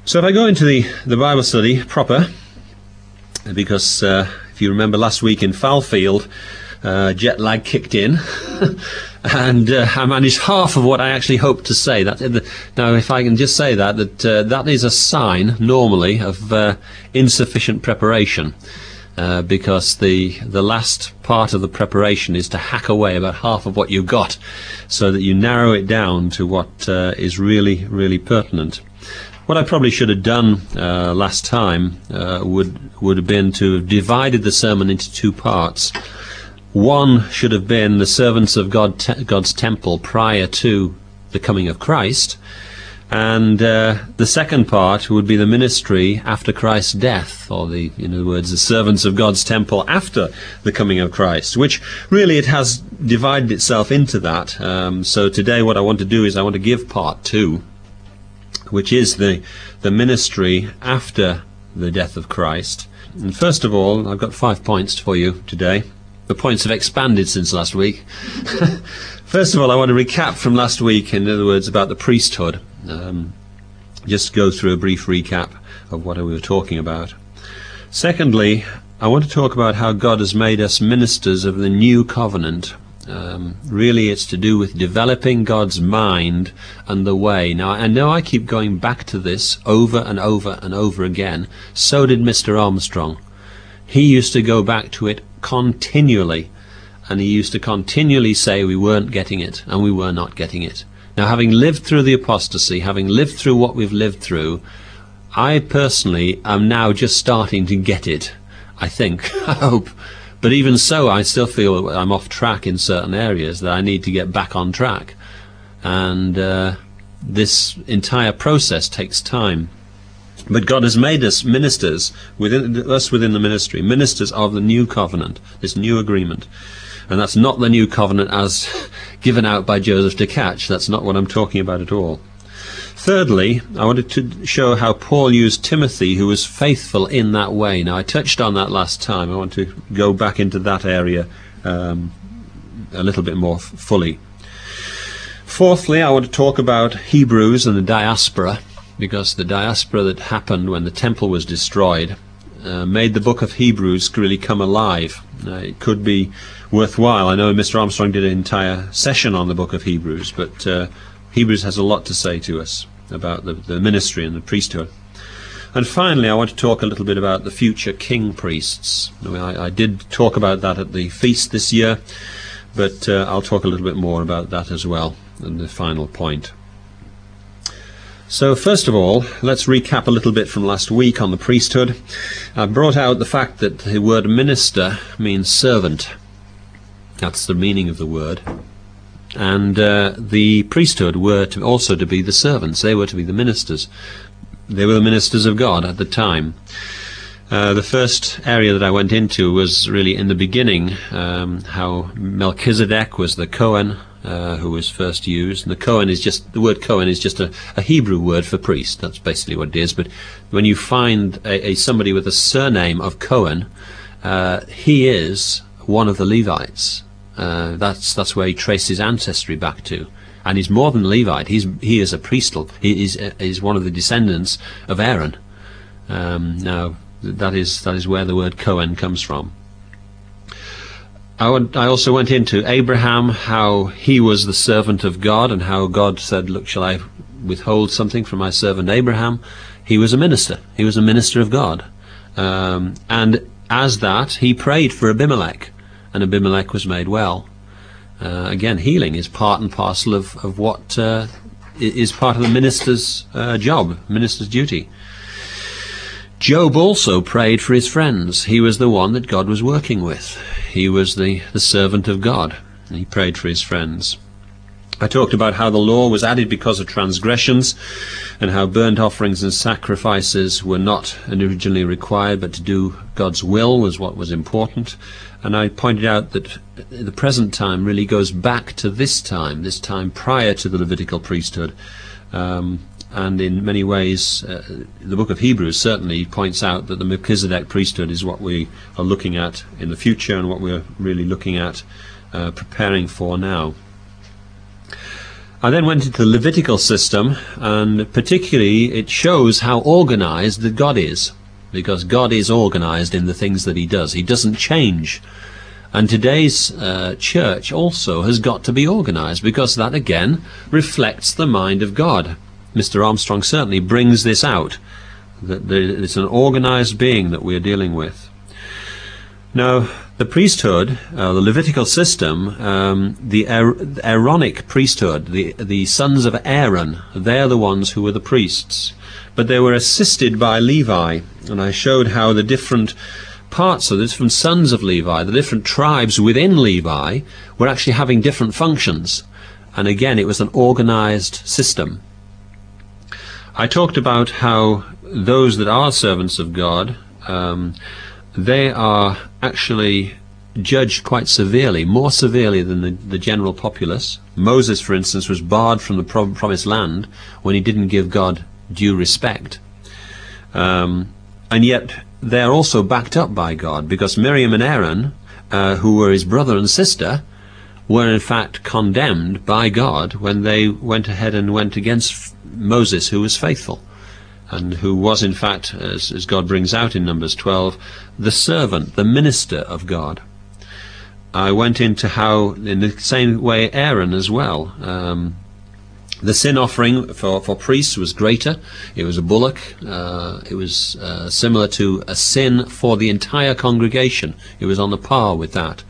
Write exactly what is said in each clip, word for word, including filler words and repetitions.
So if I go into the, the Bible study proper, because uh, if you remember last week in Fallfield, uh, jet lag kicked in, and uh, I managed half of what I actually hoped to say. That, now, if I can just say that, that uh, that is a sign, normally, of uh, insufficient preparation. Uh, because the the last part of the preparation is to hack away about half of what you've got, so that you narrow it down to what uh, is really, really pertinent. What I probably should have done uh, last time uh, would would have been to have divided the sermon into two parts. One should have been the servants of God, te God's temple prior to the coming of Christ, and uh, the second part would be the ministry after Christ's death, or the, in other words, the servants of God's temple after the coming of Christ, which really it has divided itself into that. Um, so today what I want to do is I want to give part two, which is the, the ministry after the death of Christ. And first of all, I've got five points for you today. The points have expanded since last week. First of all, I want to recap from last week, in other words, about the priesthood. Um, just go through a brief recap of what we were talking about. Secondly, I want to talk about how God has made us ministers of the new covenant. Um, really, it's to do with developing God's mind and the way. Now, I know I keep going back to this over and over and over again. So did Mister Armstrong. He used to go back to it continually, and he used to continually say we weren't getting it, and we were not getting it. Now, having lived through the apostasy, having lived through what we've lived through, I personally am now just starting to get it, I think, I hope. But even so, I still feel I'm off track in certain areas, that I need to get back on track. And uh, this entire process takes time. But God has made us ministers, within us within the ministry, ministers of the new covenant, this new agreement. And that's not the new covenant as given out by Joseph de Catch. That's not what I'm talking about at all. Thirdly, I wanted to show how Paul used Timothy, who was faithful in that way. Now, I touched on that last time. I want to go back into that area um, a little bit more fully. Fourthly, I want to talk about Hebrews and the diaspora, because the diaspora that happened when the temple was destroyed uh, made the book of Hebrews really come alive. Uh, it could be worthwhile. I know Mister Armstrong did an entire session on the book of Hebrews, but uh, Hebrews has a lot to say to us about the, the ministry and the priesthood. And finally, I want to talk a little bit about the future king priests. I, mean, I, I did talk about that at the feast this year, but uh, I'll talk a little bit more about that as well in the final point. So first of all, let's recap a little bit from last week on the priesthood. I brought out the fact that the word minister means servant. That's the meaning of the word. And uh, the priesthood were to also to be the servants. They were to be the ministers. They were the ministers of God at the time. Uh, the first area that I went into was really in the beginning, um, how Melchizedek was the Cohen, Uh, who was first used. And the Cohen is just, the word Cohen is just a, a Hebrew word for priest. That's basically what it is. But when you find a, a somebody with a surname of Cohen, uh, he is one of the Levites. Uh, that's that's where he traced his ancestry back to. And he's more than Levite. He's he is a priestly. He is uh, is one of the descendants of Aaron. Um, now that is that is where the word Cohen comes from. I, would, I also went into Abraham, how he was the servant of God, and how God said, look, shall I withhold something from my servant Abraham? He was a minister. He was a minister of God. Um, and as that, he prayed for Abimelech, and Abimelech was made well. Uh, again, healing is part and parcel of, of what uh, is part of the minister's uh, job, minister's duty. Job also prayed for his friends. He was the one that God was working with. He was the, the servant of God. And he prayed for his friends. I talked about how the law was added because of transgressions, and how burnt offerings and sacrifices were not originally required, but to do God's will was what was important. And I pointed out that the present time really goes back to this time, this time prior to the Levitical priesthood. Um, And in many ways, uh, the book of Hebrews certainly points out that the Melchizedek priesthood is what we are looking at in the future, and what we're really looking at uh, preparing for now. I then went into the Levitical system, and particularly it shows how organized that God is, because God is organized in the things that he does. He doesn't change. And today's uh, church also has got to be organized, because that again reflects the mind of God. Mister Armstrong certainly brings this out, that it's an organized being that we're dealing with. Now, the priesthood, uh, the Levitical system, um, the Aaronic priesthood, the, the sons of Aaron, they're the ones who were the priests. But they were assisted by Levi, and I showed how the different parts of the different sons of Levi, the different tribes within Levi, were actually having different functions. And again, it was an organized system. I talked about how those that are servants of God, um, they are actually judged quite severely, more severely than the, the general populace. Moses, for instance, was barred from the prom promised land when he didn't give God due respect. Um, and yet they are also backed up by God, because Miriam and Aaron, uh, who were his brother and sister, were in fact condemned by God when they went ahead and went against Moses, who was faithful, and who was in fact, as, as God brings out in Numbers twelve, the servant, the minister of God. I went into how, in the same way, Aaron as well. Um, the sin offering for, for priests was greater. It was a bullock. Uh, it was uh, similar to a sin for the entire congregation. It was on the par with that.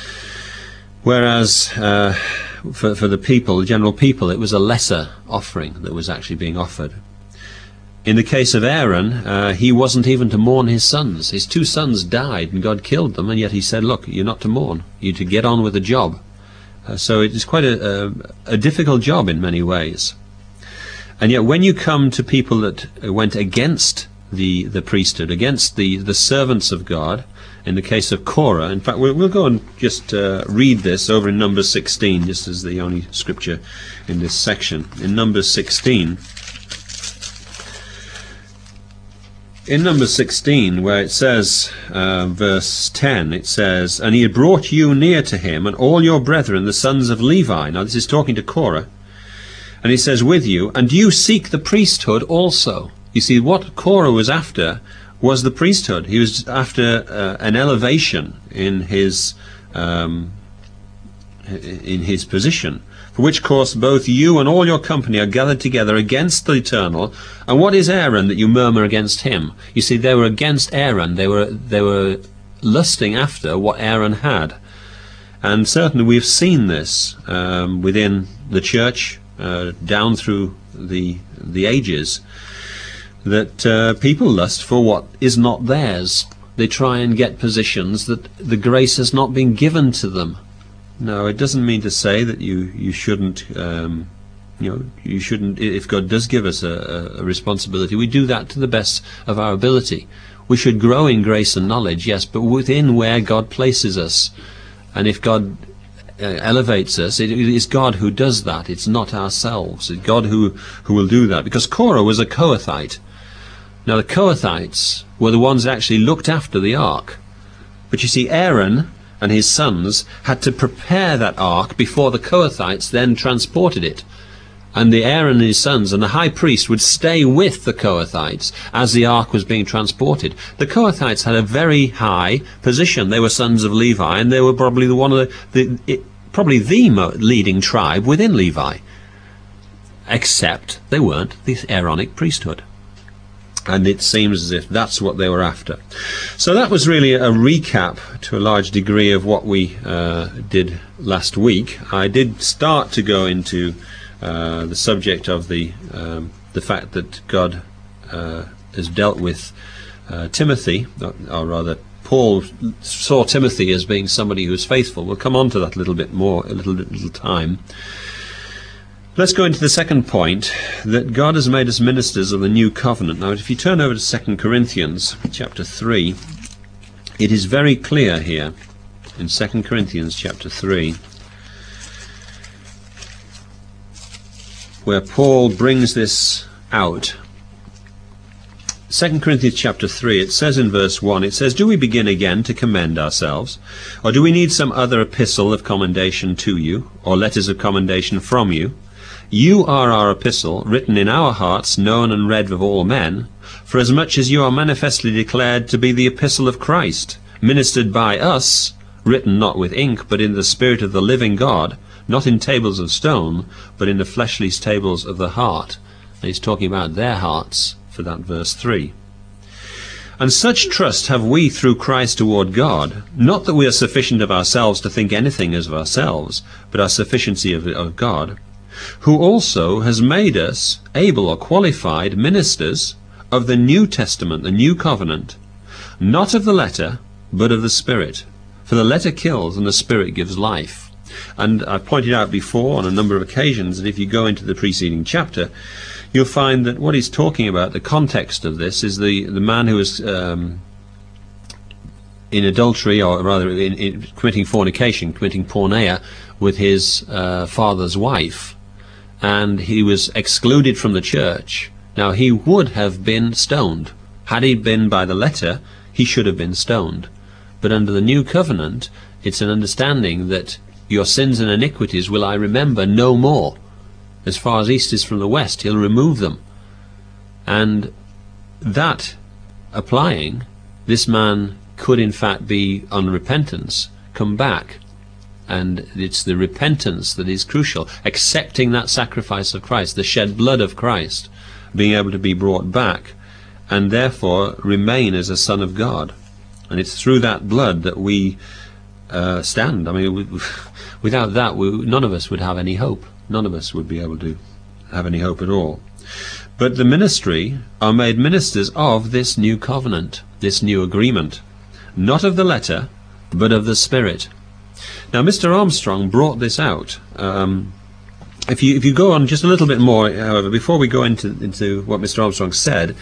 Whereas uh, for, for the people, the general people, it was a lesser offering that was actually being offered. In the case of Aaron, uh, he wasn't even to mourn his sons. His two sons died and God killed them, and yet he said, look, you're not to mourn. You're to get on with the job. Uh, so it is quite a, a, a difficult job in many ways. And yet when you come to people that went against the, the priesthood, against the, the servants of God, in the case of Korah, in fact, we'll, we'll go and just uh, read this over in Numbers sixteen, just as the only scripture in this section. In Numbers sixteen, In Numbers sixteen, where it says, uh, verse ten, it says, and he had brought you near to him, and all your brethren, the sons of Levi. Now this is talking to Korah. And he says, with you, and you seek the priesthood also. You see, what Korah was after was the priesthood. He was after uh, an elevation in his, um, in his position. For which cause both you and all your company are gathered together against the Eternal. And what is Aaron that you murmur against him? You see, they were against Aaron. They were they were lusting after what Aaron had. And certainly we've seen this um, within the church, uh, down through the the ages, that uh, people lust for what is not theirs. They try and get positions that the grace has not been given to them. No, it doesn't mean to say that you you shouldn't, um, you know, you shouldn't. If God does give us a, a responsibility, we do that to the best of our ability. We should grow in grace and knowledge, yes, but within where God places us. And if God uh, elevates us, it, it is God who does that. It's not ourselves. It's God who who will do that. Because Korah was a Kohathite. Now the Kohathites were the ones that actually looked after the ark. But you see, Aaron and his sons had to prepare that ark before the Kohathites then transported it. And the Aaron and his sons and the high priest would stay with the Kohathites as the ark was being transported. The Kohathites had a very high position. They were sons of Levi, and they were probably the one of the, the it, probably the leading tribe within Levi. Except they weren't the Aaronic priesthood. And it seems as if that's what they were after. So that was really a recap to a large degree of what we uh, did last week. I did start to go into uh, the subject of the um, the fact that God uh, has dealt with uh, Timothy, or rather Paul saw Timothy as being somebody who was faithful. We'll come on to that a little bit more, a little, little time. Let's go into the second point, that God has made us ministers of the new covenant. Now, if you turn over to Second Corinthians chapter three, it is very clear here in Second Corinthians chapter three, where Paul brings this out. Second Corinthians chapter three, it says in verse one, it says, do we begin again to commend ourselves? Or do we need some other epistle of commendation to you, or letters of commendation from you? You are our epistle, written in our hearts, known and read of all men, for as much as you are manifestly declared to be the epistle of Christ, ministered by us, written not with ink, but in the Spirit of the living God, not in tables of stone, but in the fleshly tables of the heart. And he's talking about their hearts for that verse three. And such trust have we through Christ toward God, not that we are sufficient of ourselves to think anything as of ourselves, but our sufficiency of, of God, who also has made us able or qualified ministers of the New Testament, the New Covenant, not of the letter, but of the Spirit. For the letter kills and the Spirit gives life. And I've pointed out before on a number of occasions that if you go into the preceding chapter, you'll find that what he's talking about, the context of this, is the, the man who was um, in adultery, or rather in, in committing fornication, committing porneia with his uh, father's wife, and he was excluded from the church. Now, he would have been stoned. Had he been by the letter, he should have been stoned. But under the new covenant, it's an understanding that your sins and iniquities will I remember no more. As far as east is from the west, he'll remove them. And that applying, this man could in fact be on repentance, come back. And it's the repentance that is crucial, accepting that sacrifice of Christ, the shed blood of Christ, being able to be brought back, and therefore remain as a son of God. And it's through that blood that we uh, stand. I mean, we, without that, we, none of us would have any hope. None of us would be able to have any hope at all. But the ministry are made ministers of this new covenant, this new agreement, not of the letter, but of the Spirit. Now, Mister Armstrong brought this out. Um, if you if you go on just a little bit more, however, before we go into into what Mister Armstrong said,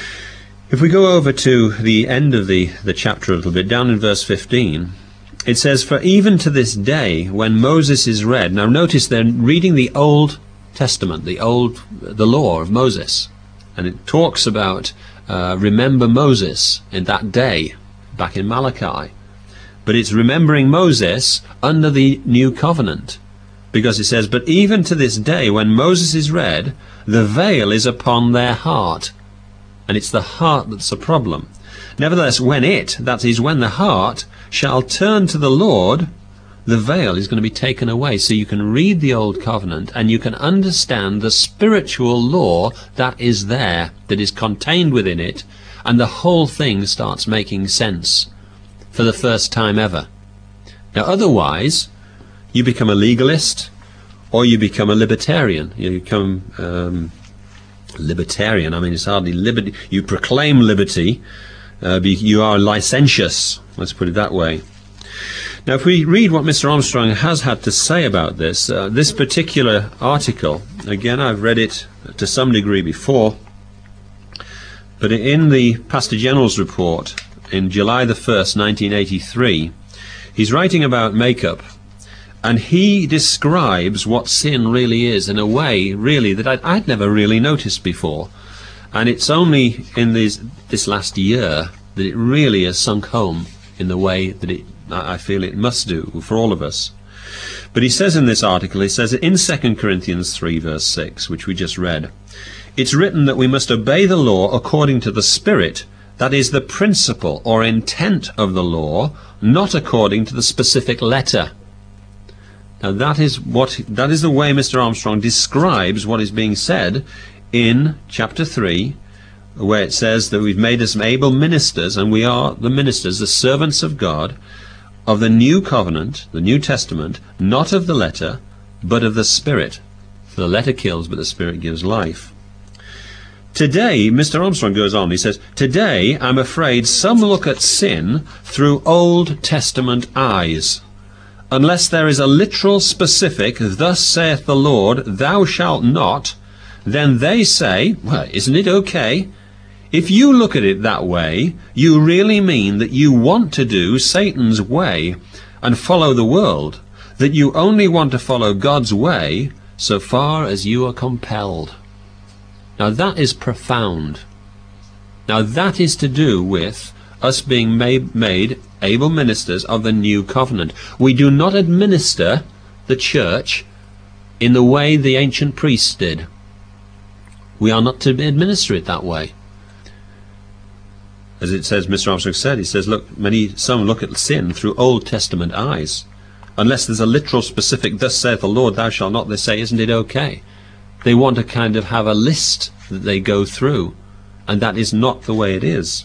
if we go over to the end of the, the chapter a little bit, down in verse fifteen, it says, "For even to this day, when Moses is read," now notice they're reading the Old Testament, the old, the law of Moses, and it talks about uh, remember Moses in that day, back in Malachi. But it's remembering Moses under the new covenant, because it says, "But even to this day, when Moses is read, the veil is upon their heart." And it's the heart that's a problem. Nevertheless, when it, that is, when the heart, shall turn to the Lord, the veil is going to be taken away. So you can read the Old Covenant and you can understand the spiritual law that is there, that is contained within it, and the whole thing starts making sense for the first time ever. Now, otherwise, you become a legalist, or you become a libertarian. You become um, libertarian. I mean, it's hardly liberty. You proclaim liberty. Uh, be, you are licentious. Let's put it that way. Now, if we read what Mister Armstrong has had to say about this, uh, this particular article, again, I've read it to some degree before, but in the Pastor General's report in July the first, nineteen eighty-three, he's writing about makeup, and he describes what sin really is in a way, really, that I'd, I'd never really noticed before. And it's only in this, this last year that it really has sunk home in the way that it, I feel it must do for all of us. But he says in this article, he says in Second Corinthians three, verse six, which we just read, "It's written that we must obey the law according to the Spirit, that is the principle or intent of the law, not according to the specific letter." Now that is what that is the way Mister Armstrong describes what is being said in chapter three, where it says that we've made us able ministers, and we are the ministers, the servants of God, of the new covenant, the New Testament, not of the letter, but of the Spirit. For the letter kills, but the Spirit gives life. Today, Mister Armstrong goes on, he says, "Today, I'm afraid some look at sin through Old Testament eyes. Unless there is a literal specific, 'Thus saith the Lord, thou shalt not,' then they say, 'Well, isn't it okay?' If you look at it that way, you really mean that you want to do Satan's way and follow the world, that you only want to follow God's way so far as you are compelled." Now that is profound. Now that is to do with us being made, made able ministers of the new covenant. We do not administer the church in the way the ancient priests did. We are not to administer it that way. As it says, Mister Armstrong said, he says, look, many, some look at sin through Old Testament eyes. Unless there's a literal specific, thus saith the Lord, thou shalt not, they say, isn't it okay? They want to kind of have a list that they go through, and that is not the way it is.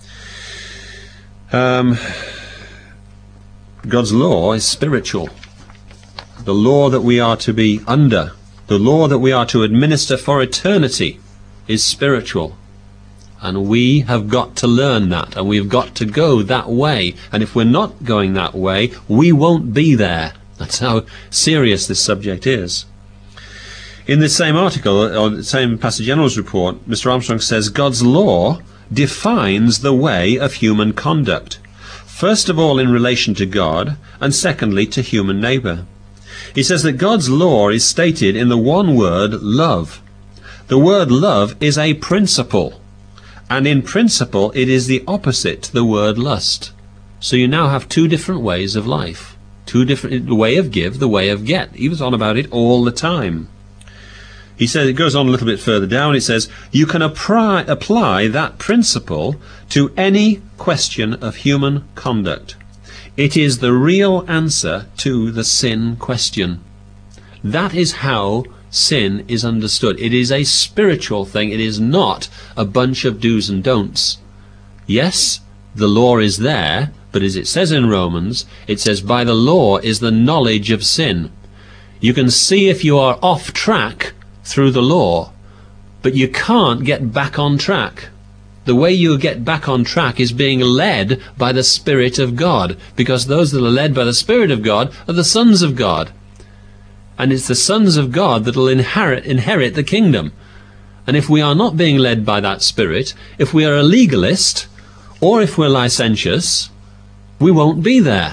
Um, God's law is spiritual. The law that we are to be under, the law that we are to administer for eternity, is spiritual. And we have got to learn that, and we've got to go that way. And if we're not going that way, we won't be there. That's how serious this subject is. In the same article, or the same Pastor General's report, Mister Armstrong says, God's law defines the way of human conduct. First of all in relation to God, and secondly to human neighbour. He says that God's law is stated in the one word, love. The word love is a principle. And in principle, it is the opposite to the word lust. So you now have two different ways of life. Two different, the way of give, the way of get. He was on about it all the time. He says, it goes on a little bit further down, it says, you can apply, apply that principle to any question of human conduct. It is the real answer to the sin question. That is how sin is understood. It is a spiritual thing. It is not a bunch of do's and don'ts. Yes, the law is there, but as it says in Romans, it says, by the law is the knowledge of sin. You can see if you are off track through the law, but you can't get back on track. The way you get back on track is being led by the Spirit of God, because those that are led by the Spirit of God are the sons of God. And it's the sons of God that will inherit, inherit the kingdom. And if we are not being led by that Spirit, if we are a legalist, or if we're licentious, we won't be there.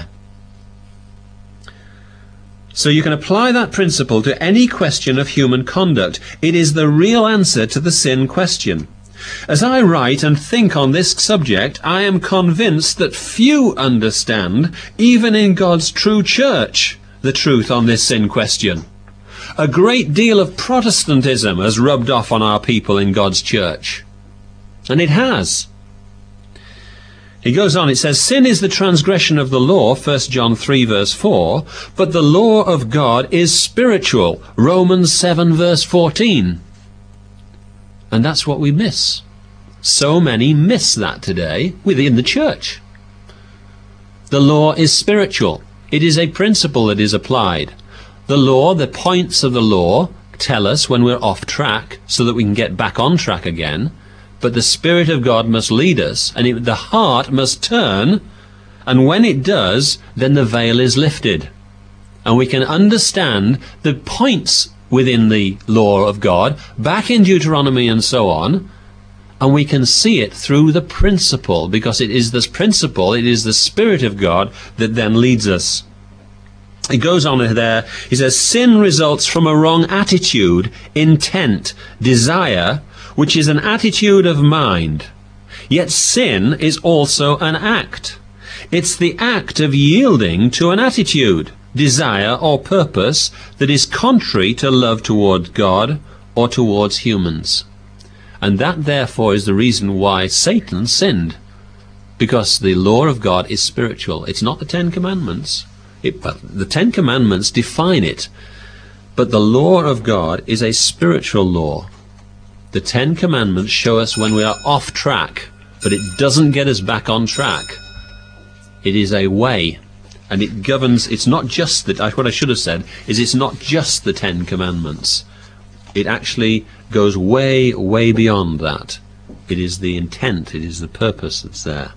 So you can apply that principle to any question of human conduct. It is the real answer to the sin question. As I write and think on this subject, I am convinced that few understand, even in God's true church, the truth on this sin question. A great deal of Protestantism has rubbed off on our people in God's church. And it has. He goes on, it says, sin is the transgression of the law, First John three verse four, but the law of God is spiritual, Romans seven verse fourteen. And that's what we miss. So many miss that today within the church. The law is spiritual. It is a principle that is applied. The law, the points of the law, tell us when we're off track so that we can get back on track again. But the Spirit of God must lead us, and it, the heart must turn, and when it does, then the veil is lifted. And we can understand the points within the law of God, back in Deuteronomy and so on, and we can see it through the principle, because it is this principle, it is the Spirit of God that then leads us. He goes on there, he says, sin results from a wrong attitude, intent, desire, which is an attitude of mind. Yet sin is also an act. It's the act of yielding to an attitude, desire or purpose that is contrary to love toward God or towards humans. And that therefore is the reason why Satan sinned. Because the law of God is spiritual. It's not the Ten Commandments. It, well, the Ten Commandments define it. But the law of God is a spiritual law. The Ten Commandments show us when we are off track, but it doesn't get us back on track. It is a way, and it governs. It's not just that. What I should have said is it's not just the Ten Commandments. It actually goes way, way beyond that. It is the intent, it is the purpose that's there.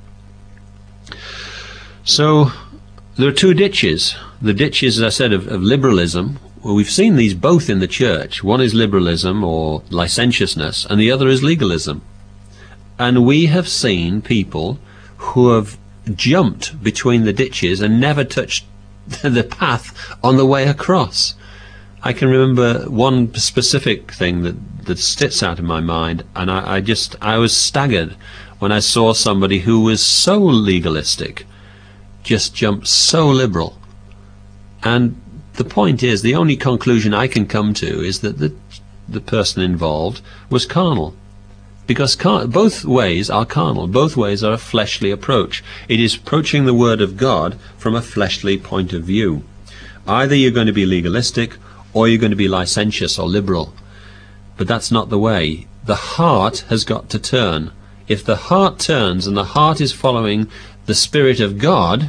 So there are two ditches. The ditches, as I said, of, of liberalism. Well, we've seen these both in the church. One is liberalism or licentiousness, and the other is legalism. And we have seen people who have jumped between the ditches and never touched the path on the way across. I can remember one specific thing that, that sticks out in my mind, and I, I just, I was staggered when I saw somebody who was so legalistic, just jumped so liberal. And the point is, the only conclusion I can come to is that the, the person involved was carnal. Because car both ways are carnal. Both ways are a fleshly approach. It is approaching the Word of God from a fleshly point of view. Either you're going to be legalistic, or you're going to be licentious or liberal. But that's not the way. The heart has got to turn. If the heart turns and the heart is following the Spirit of God,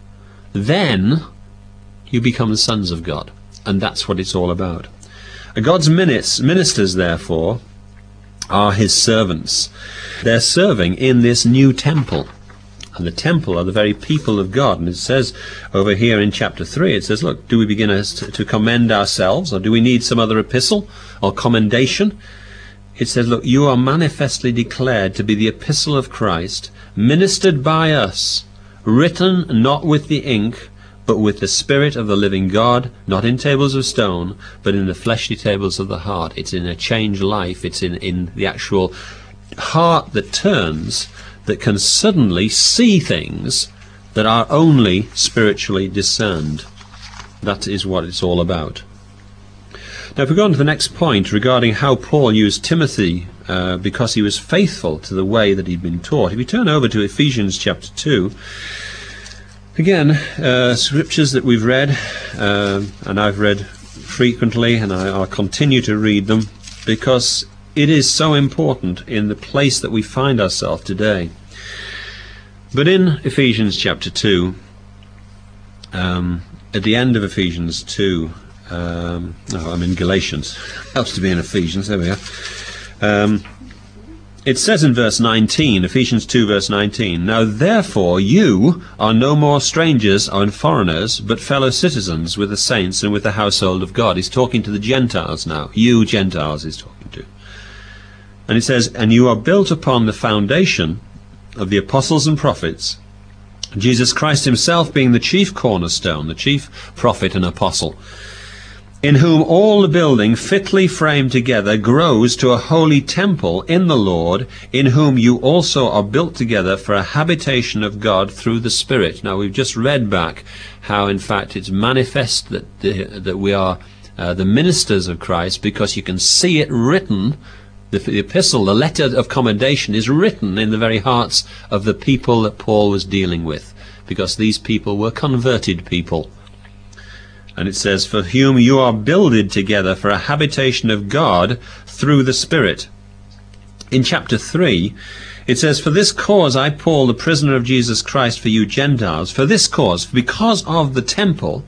then you become the sons of God. And that's what it's all about. God's ministers, therefore, are his servants. They're serving in this new temple. And the temple are the very people of God. And it says over here in chapter three, it says, look, do we begin as to, to commend ourselves, or do we need some other epistle or commendation? It says, look, you are manifestly declared to be the epistle of Christ, ministered by us, written not with the ink, but with the Spirit of the living God, not in tables of stone, but in the fleshly tables of the heart. It's in a changed life. It's in, in the actual heart that turns, that can suddenly see things that are only spiritually discerned. That is what it's all about. Now, if we go on to the next point regarding how Paul used Timothy uh, because he was faithful to the way that he'd been taught. If you turn over to Ephesians chapter two, again, uh, scriptures that we've read, uh, and I've read frequently, and I, I'll continue to read them, because it is so important in the place that we find ourselves today. But in Ephesians chapter two, um, at the end of Ephesians two, um, oh, I'm in Galatians, helps to be in Ephesians, there we are. Um, It says in verse nineteen, Ephesians two verse nineteen, now therefore you are no more strangers and foreigners, but fellow citizens with the saints and with the household of God. He's talking to the Gentiles now. You Gentiles he's talking to. And it says, and you are built upon the foundation of the apostles and prophets, Jesus Christ himself being the chief cornerstone, the chief prophet and apostle, in whom all the building fitly framed together grows to a holy temple in the Lord, in whom you also are built together for a habitation of God through the Spirit. Now, we've just read back how, in fact, it's manifest that, the, that we are uh, the ministers of Christ, because you can see it written. The, the epistle, the letter of commendation, is written in the very hearts of the people that Paul was dealing with, because these people were converted people. And it says, for whom you are builded together for a habitation of God through the Spirit. In chapter three, it says, for this cause I, Paul, the prisoner of Jesus Christ for you Gentiles, for this cause, because of the temple,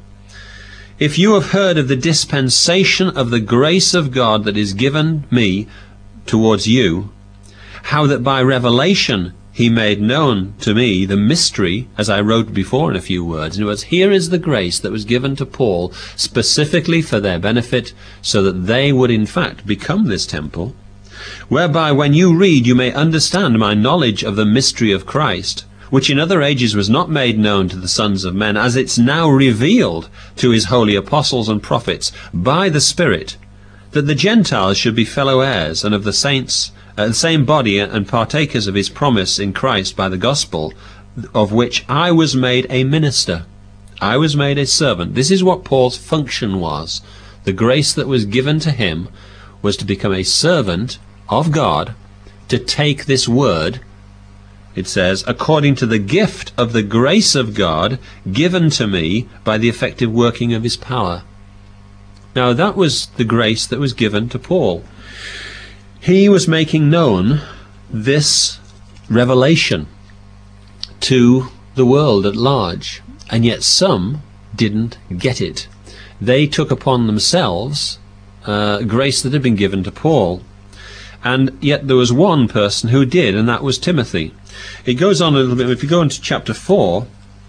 if you have heard of the dispensation of the grace of God that is given me towards you, how that by revelation he made known to me the mystery, as I wrote before in a few words. In other words, here is the grace that was given to Paul specifically for their benefit, so that they would in fact become this temple, whereby when you read you may understand my knowledge of the mystery of Christ, which in other ages was not made known to the sons of men, as it's now revealed to his holy apostles and prophets by the Spirit, that the Gentiles should be fellow heirs and of the saints, Uh, the same body, and partakers of his promise in Christ by the gospel, of which I was made a minister. I was made a servant. This is what Paul's function was. The grace that was given to him was to become a servant of God, to take this word, it says, according to the gift of the grace of God given to me by the effective working of his power. Now that was the grace that was given to Paul. He was making known this revelation to the world at large, and yet some didn't get it. They took upon themselves uh, grace that had been given to Paul, and yet there was one person who did, and that was Timothy. It goes on a little bit. If you go into chapter four,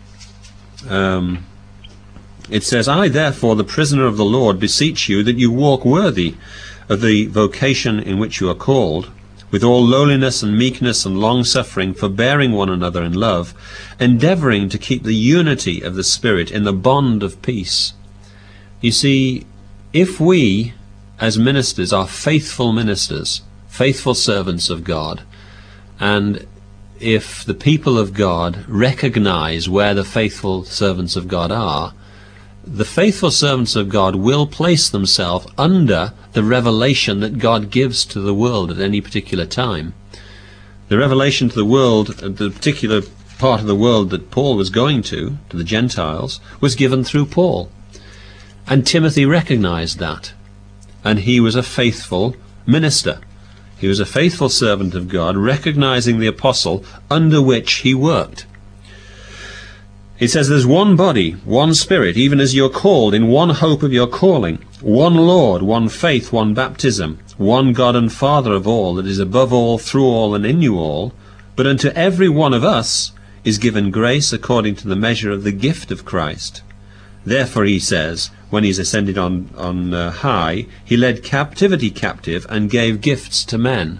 um, it says, I therefore, the prisoner of the Lord, beseech you that you walk worthy of the vocation in which you are called, with all lowliness and meekness and long-suffering, forbearing one another in love, endeavouring to keep the unity of the Spirit in the bond of peace. You see, if we, as ministers, are faithful ministers, faithful servants of God, and if the people of God recognize where the faithful servants of God are, the faithful servants of God will place themselves under the revelation that God gives to the world at any particular time. The revelation to the world, the particular part of the world that Paul was going to, to the Gentiles, was given through Paul. And Timothy recognized that. And he was a faithful minister. He was a faithful servant of God, recognizing the apostle under which he worked. It says there's one body, one Spirit, even as you're called, in one hope of your calling, one Lord, one faith, one baptism, one God and Father of all, that is above all, through all, and in you all. But unto every one of us is given grace according to the measure of the gift of Christ. Therefore, he says, when he's ascended on, on uh, high, he led captivity captive and gave gifts to men.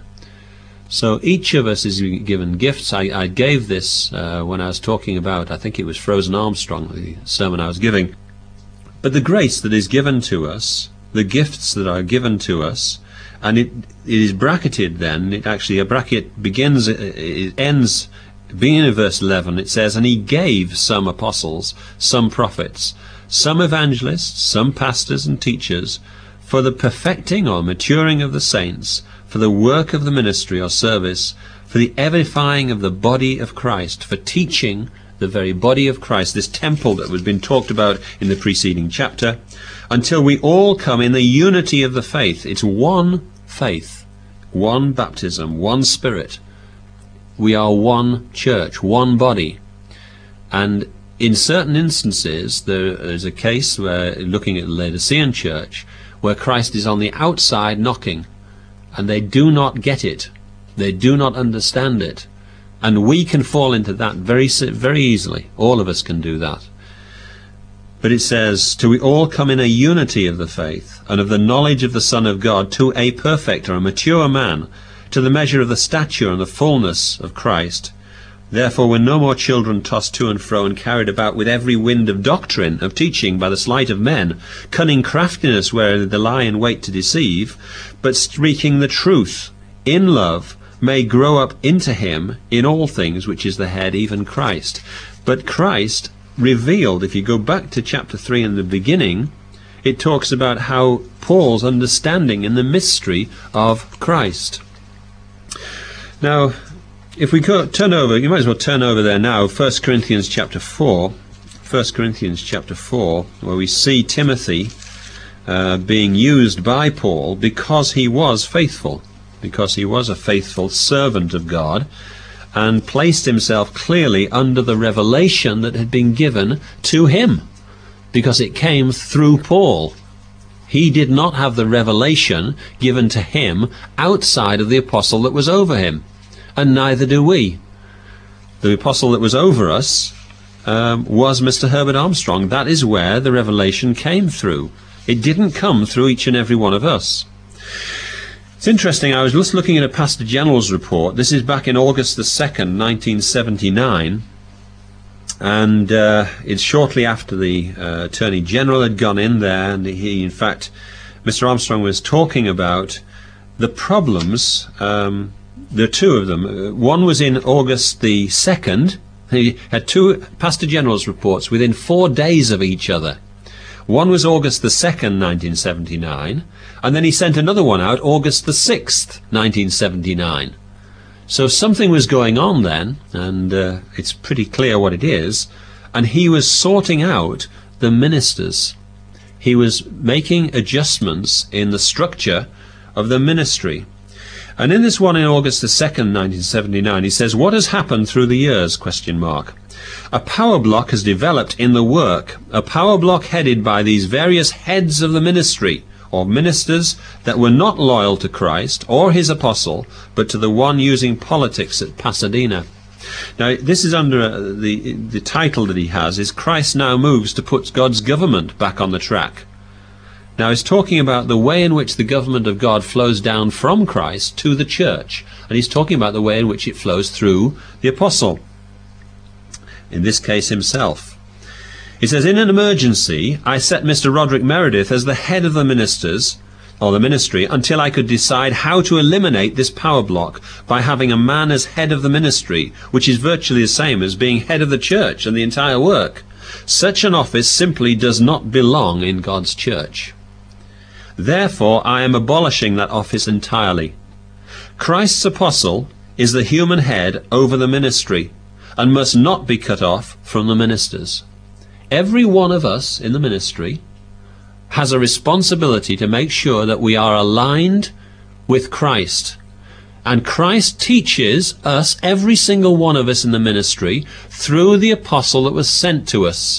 So each of us is given gifts. I, I gave this uh, when I was talking about, I think it was Frozen Armstrong, the sermon I was giving. But the grace that is given to us, the gifts that are given to us, and it, it is bracketed then, it actually, a bracket begins, it ends, beginning of verse eleven, it says, and he gave some apostles, some prophets, some evangelists, some pastors and teachers, for the perfecting or maturing of the saints, for the work of the ministry or service, for the edifying of the body of Christ, for teaching the very body of Christ, this temple that was been talked about in the preceding chapter, until we all come in the unity of the faith. It's one faith, one baptism, one Spirit. We are one church, one body. And in certain instances, there is a case where, looking at the Laodicean church, where Christ is on the outside knocking, and they do not get it. They do not understand it. And we can fall into that very, very easily. All of us can do that. But it says, till we all come in a unity of the faith, and of the knowledge of the Son of God, to a perfect or a mature man, to the measure of the stature and the fullness of Christ. Therefore we're no more children tossed to and fro and carried about with every wind of doctrine, of teaching by the sleight of men, cunning craftiness where they lie in wait to deceive, but speaking the truth in love may grow up into him in all things, which is the head, even Christ. But Christ revealed, if you go back to chapter three in the beginning, it talks about how Paul's understanding in the mystery of Christ. Now, if we go, turn over, you might as well turn over there now, First Corinthians chapter four, First Corinthians chapter four, where we see Timothy uh, being used by Paul because he was faithful, because he was a faithful servant of God, and placed himself clearly under the revelation that had been given to him, because it came through Paul. He did not have the revelation given to him outside of the apostle that was over him. And neither do we. The apostle that was over us um, was Mister Herbert Armstrong. That is where the revelation came through. It didn't come through each and every one of us. It's interesting, I was just looking at a Pastor General's report. This is back in August the second, nineteen seventy-nine. And uh, it's shortly after the uh, Attorney General had gone in there, and he, in fact, Mister Armstrong was talking about the problems. Um, There are two of them. One was in August the second. He had two Pastor General's reports within four days of each other. One was August the second, nineteen seventy-nine, and then he sent another one out August the sixth, nineteen seventy-nine. So something was going on then, and uh, it's pretty clear what it is, and he was sorting out the ministers. He was making adjustments in the structure of the ministry. And in this one in August the second, nineteen seventy-nine, he says, what has happened through the years, question mark. A power block has developed in the work, a power block headed by these various heads of the ministry, or ministers that were not loyal to Christ or his apostle, but to the one using politics at Pasadena. Now, this is under uh, the, the title that he has, is Christ Now Moves to Put God's Government Back on the Track. Now, he's talking about the way in which the government of God flows down from Christ to the church. And he's talking about the way in which it flows through the apostle, in this case himself. He says, in an emergency, I set Mister Roderick Meredith as the head of the ministers, or the ministry, until I could decide how to eliminate this power block by having a man as head of the ministry, which is virtually the same as being head of the church and the entire work. Such an office simply does not belong in God's church. Therefore, I am abolishing that office entirely. Christ's apostle is the human head over the ministry and must not be cut off from the ministers. Every one of us in the ministry has a responsibility to make sure that we are aligned with Christ. And Christ teaches us, every single one of us in the ministry, through the apostle that was sent to us.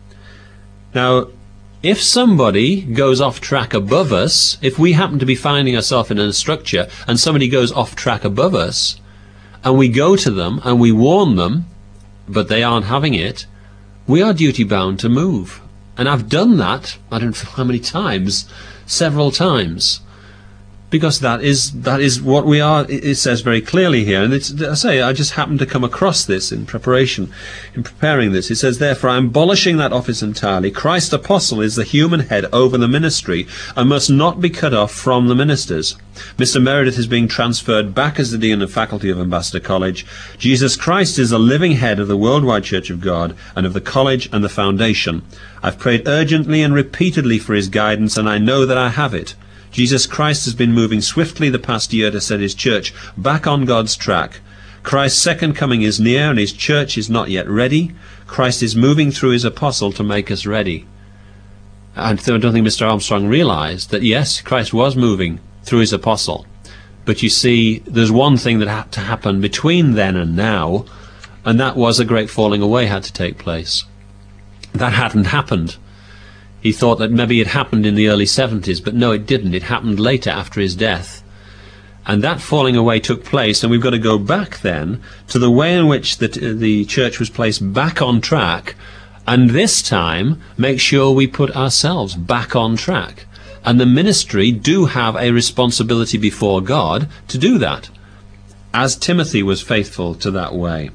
Now, if somebody goes off track above us, if we happen to be finding ourselves in a structure and somebody goes off track above us, and we go to them and we warn them, but they aren't having it, we are duty bound to move. And I've done that, I don't know how many times, several times. Because that is that is what we are. It says very clearly here, and it's, I say I just happened to come across this in preparation, in preparing this. It says, "Therefore, I am abolishing that office entirely. Christ's apostle is the human head over the ministry, and must not be cut off from the ministers. Mister Meredith is being transferred back as the dean of faculty of Ambassador College. Jesus Christ is the living head of the worldwide Church of God and of the college and the foundation. I've prayed urgently and repeatedly for his guidance, and I know that I have it. Jesus Christ has been moving swiftly the past year to set his church back on God's track. Christ's second coming is near and his church is not yet ready. Christ is moving through his apostle to make us ready." And I don't think Mister Armstrong realized that, yes, Christ was moving through his apostle. But you see, there's one thing that had to happen between then and now, and that was a great falling away had to take place. That hadn't happened. He thought that maybe it happened in the early seventies, but no, it didn't. It happened later after his death. And that falling away took place, and we've got to go back then to the way in which the, the church was placed back on track, and this time make sure we put ourselves back on track. And the ministry do have a responsibility before God to do that, as Timothy was faithful to that way.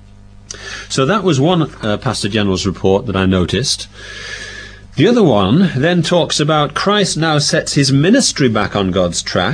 So that was one uh, Pastor General's report that I noticed. The other one then talks about Christ now sets his ministry back on God's track.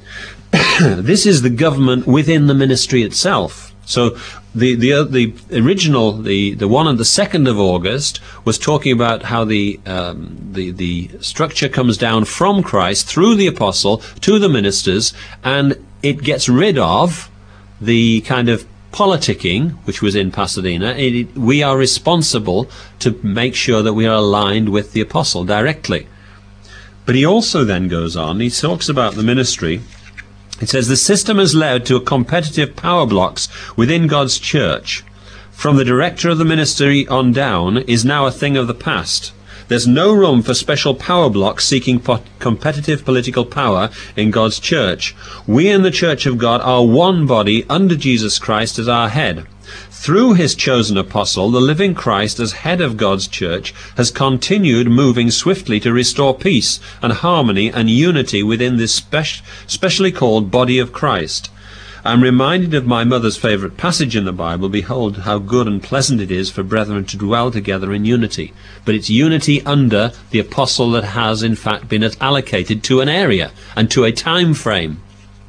This is the government within the ministry itself. So the the the original, the the one on the second of August was talking about how the um, the the structure comes down from Christ through the apostle to the ministers, and it gets rid of the kind of politicking, which was in Pasadena. It, it, we are responsible to make sure that we are aligned with the apostle directly. But he also then goes on, he talks about the ministry. It says, "The system has led to a competitive power blocks within God's church. From the director of the ministry on down is now a thing of the past. There's no room for special power blocks seeking po- competitive political power in God's church. We in the Church of God are one body under Jesus Christ as our head. Through his chosen apostle, the living Christ as head of God's church has continued moving swiftly to restore peace and harmony and unity within this spe- specially called body of Christ. I'm reminded of my mother's favourite passage in the Bible, 'Behold, how good and pleasant it is for brethren to dwell together in unity.' But it's unity under the apostle that has in fact been allocated to an area and to a time frame.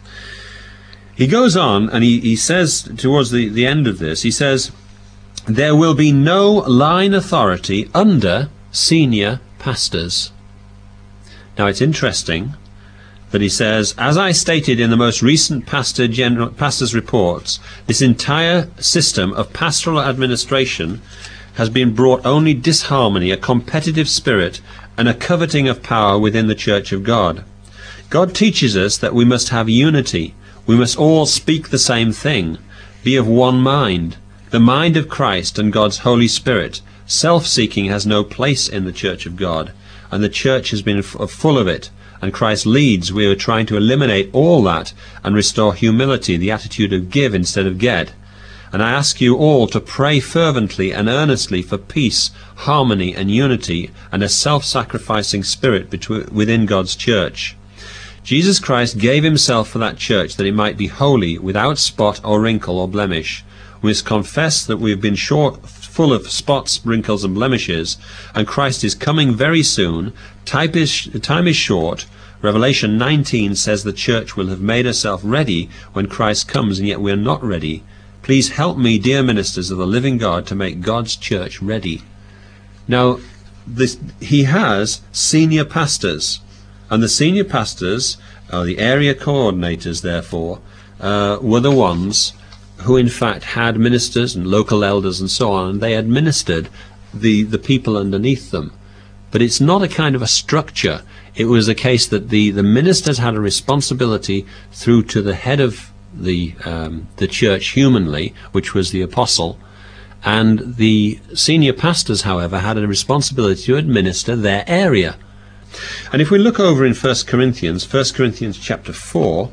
He goes on and he, he says towards the, the end of this, he says, "There will be no line authority under senior pastors." Now it's interesting that he says, "As I stated in the most recent pastor general, pastor's reports, this entire system of pastoral administration has been brought only disharmony, a competitive spirit, and a coveting of power within the Church of God. God teaches us that we must have unity. We must all speak the same thing, be of one mind, the mind of Christ and God's Holy Spirit. Self-seeking has no place in the Church of God, and the Church has been f- full of it. And Christ leads. We are trying to eliminate all that and restore humility, the attitude of give instead of get. And I ask you all to pray fervently and earnestly for peace, harmony and unity, and a self-sacrificing spirit between, within God's church. Jesus Christ gave himself for that church that it might be holy, without spot or wrinkle or blemish. We must confess that we have been short, full of spots, wrinkles and blemishes, and Christ is coming very soon. Time is, time is short. Revelation nineteen says the church will have made herself ready when Christ comes, and yet we are not ready. Please help me, dear ministers of the living God, to make God's church ready." Now, this, he has senior pastors, and the senior pastors, uh, the area coordinators, therefore, uh, were the ones who in fact had ministers and local elders and so on, and they administered the, the people underneath them. But it's not a kind of a structure. It was a case that the, the ministers had a responsibility through to the head of the, um, the church humanly, which was the apostle, and the senior pastors, however, had a responsibility to administer their area. And if we look over in First Corinthians, First Corinthians chapter four,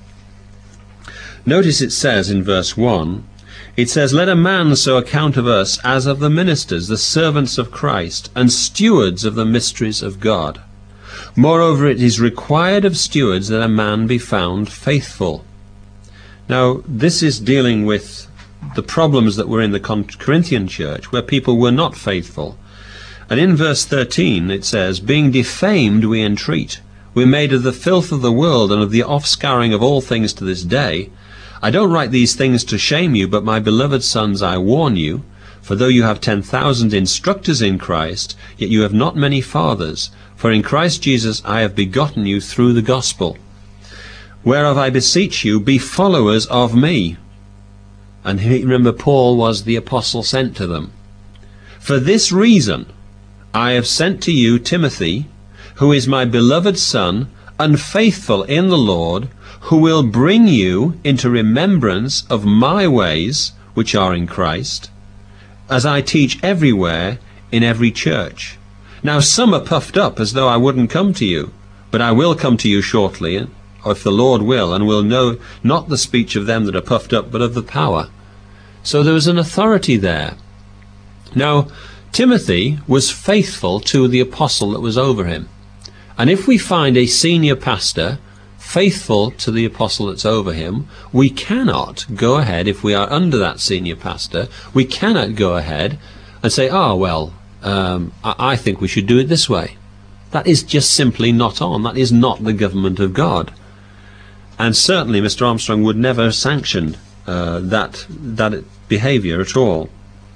notice it says in verse one, it says, "Let a man so account of us as of the ministers, the servants of Christ, and stewards of the mysteries of God. Moreover, it is required of stewards that a man be found faithful." Now, this is dealing with the problems that were in the Corinthian church, where people were not faithful. And in verse thirteen it says, "Being defamed we entreat. We made of the filth of the world and of the offscouring of all things to this day. I don't write these things to shame you, but my beloved sons, I warn you, for though you have ten thousand instructors in Christ, yet you have not many fathers. For in Christ Jesus I have begotten you through the gospel. Whereof I beseech you, be followers of me." And remember, Paul was the apostle sent to them. "For this reason I have sent to you Timothy, who is my beloved son, unfaithful in the Lord, who will bring you into remembrance of my ways, which are in Christ, as I teach everywhere in every church. Now some are puffed up as though I wouldn't come to you, but I will come to you shortly, if the Lord will, and will know not the speech of them that are puffed up, but of the power." So there was an authority there. Now, Timothy was faithful to the apostle that was over him. And if we find a senior pastor faithful to the apostle that's over him, we cannot go ahead, if we are under that senior pastor, we cannot go ahead and say, "Oh, well, um, I, I think we should do it this way." That is just simply not on. That is not the government of God. And certainly Mister Armstrong would never have sanctioned uh, that, that behavior at all.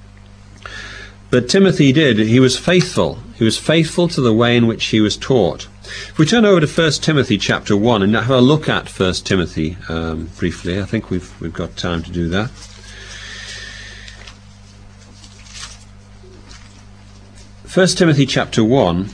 But Timothy did. He was faithful. He was faithful to the way in which he was taught. If we turn over to First Timothy chapter one and have a look at First Timothy um, briefly, I think we've we've got time to do that. First Timothy chapter one,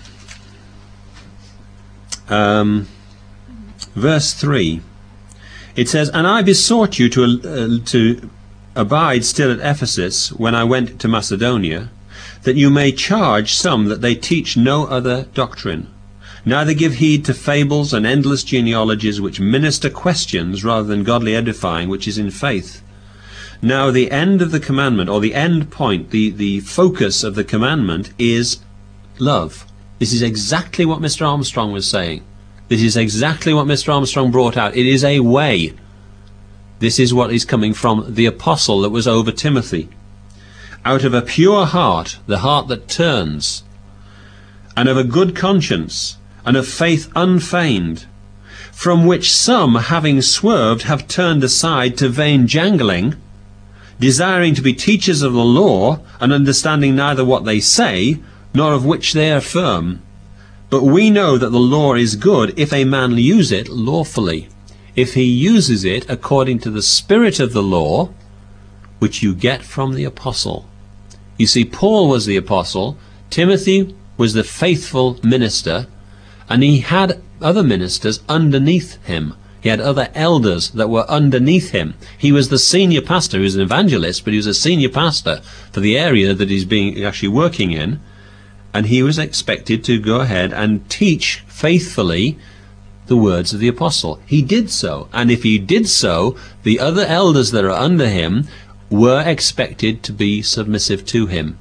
um, verse three. It says, "And I besought you to uh, to abide still at Ephesus when I went to Macedonia, that you may charge some that they teach no other doctrine, neither give heed to fables and endless genealogies which minister questions rather than godly edifying, which is in faith. Now the end of the commandment, or the end point, the, the focus of the commandment is love." This is exactly what Mister Armstrong was saying. This is exactly what Mister Armstrong brought out. It is a way. This is what is coming from the apostle that was over Timothy. "Out of a pure heart, the heart that turns, and of a good conscience, and of faith unfeigned, from which some, having swerved, have turned aside to vain jangling, desiring to be teachers of the law, and understanding neither what they say, nor of which they affirm. But we know that the law is good, if a man use it lawfully, if he uses it according to the spirit of the law, which you get from the apostle." You see, Paul was the apostle, Timothy was the faithful minister, and he had other ministers underneath him. He had other elders that were underneath him. He was the senior pastor. He was an evangelist, but he was a senior pastor for the area that he's being actually working in, and he was expected to go ahead and teach faithfully the words of the apostle. He did so, and if he did so, the other elders that are under him were expected to be submissive to him.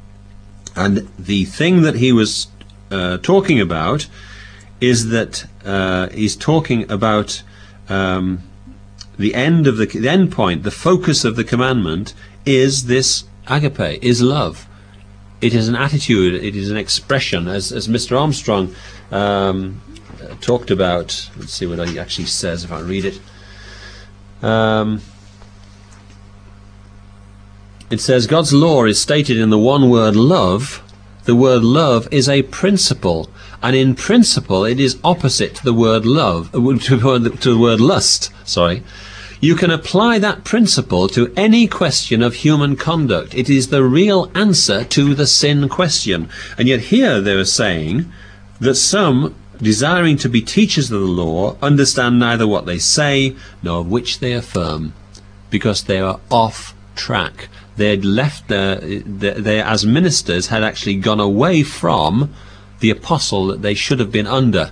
And the thing that he was uh, talking about is that uh, he's talking about um, the end of the, the end point, the focus of the commandment is this agape, is love. It is an attitude, it is an expression, as, as Mister Armstrong um, talked about. Let's see what he actually says if I read it. Um, it says, God's law is stated in the one word love, The word love is a principle, and in principle it is opposite to the word love, to the word lust, sorry. You can apply that principle to any question of human conduct. It is the real answer to the sin question. And yet here they are saying that some, desiring to be teachers of the law, understand neither what they say nor which they affirm, because they are off track. They had left their, they as ministers had actually gone away from the apostle that they should have been under,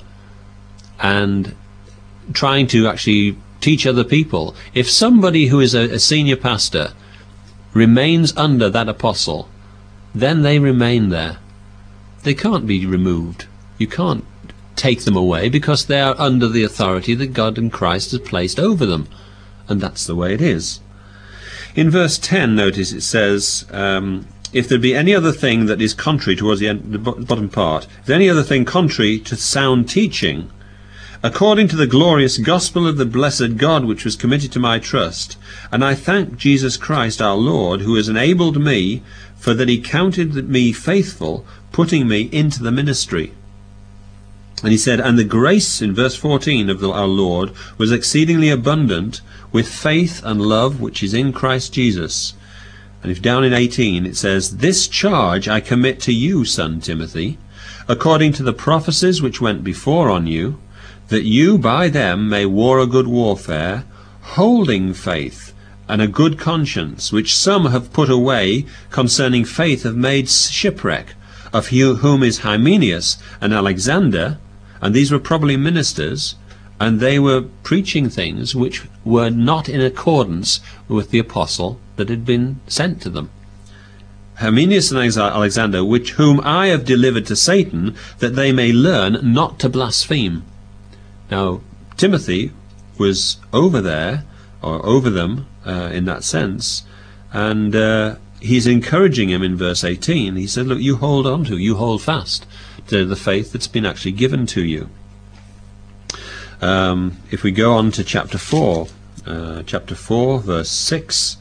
and trying to actually teach other people. If somebody who is a, a senior pastor remains under that apostle, then they remain there. They can't be removed. You can't take them away, because they are under the authority that God and Christ has placed over them. And that's the way it is. In verse ten, notice it says, um, if there be any other thing that is contrary, towards the, end, the bottom part, if there any other thing contrary to sound teaching, according to the glorious gospel of the blessed God, which was committed to my trust, and I thank Jesus Christ our Lord, who has enabled me, for that he counted me faithful, putting me into the ministry. And he said, and the grace, in verse fourteen, of the, our Lord was exceedingly abundant with faith and love which is in Christ Jesus. And if down in eighteen it says, this charge I commit to you, son Timothy, according to the prophecies which went before on you, that you by them may war a good warfare, holding faith and a good conscience, which some have put away concerning faith have made shipwreck, of whom is Hymenaeus and Alexander, and these were probably ministers, and they were preaching things which were not in accordance with the apostle that had been sent to them. Hymenaeus and Alexander, which whom I have delivered to Satan, that they may learn not to blaspheme. Now, Timothy was over there, or over them, uh, in that sense, and uh, he's encouraging him in verse eighteen. He said, look, you hold on to, you hold fast to the faith that's been actually given to you. Um, if we go on to chapter four, uh, chapter four, verse six,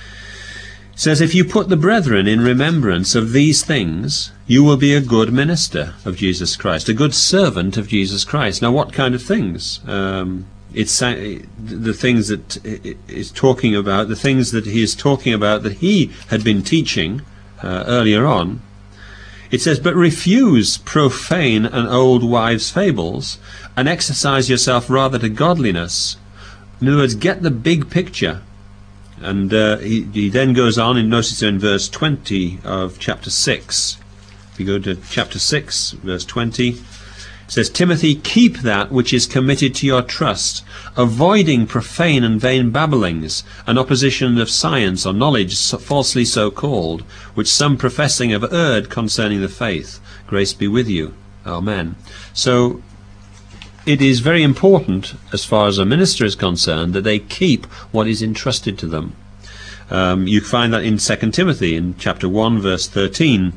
it says, if you put the brethren in remembrance of these things, you will be a good minister of Jesus Christ, a good servant of Jesus Christ. Now, what kind of things? Um, it's uh, the things that is talking about, the things that he is talking about that he had been teaching uh, earlier on. It says, but refuse profane and old wives' fables, and exercise yourself rather to godliness. In other words, get the big picture. And uh, he, he then goes on, and notice in verse twenty of chapter six. If you go to chapter six, verse twenty, it says, Timothy, keep that which is committed to your trust, avoiding profane and vain babblings, and opposition of science or knowledge falsely so called, which some professing have erred concerning the faith. Grace be with you. Amen. So it is very important, as far as a minister is concerned, that they keep what is entrusted to them. Um, you find that in Second Timothy, in chapter one, verse thirteen.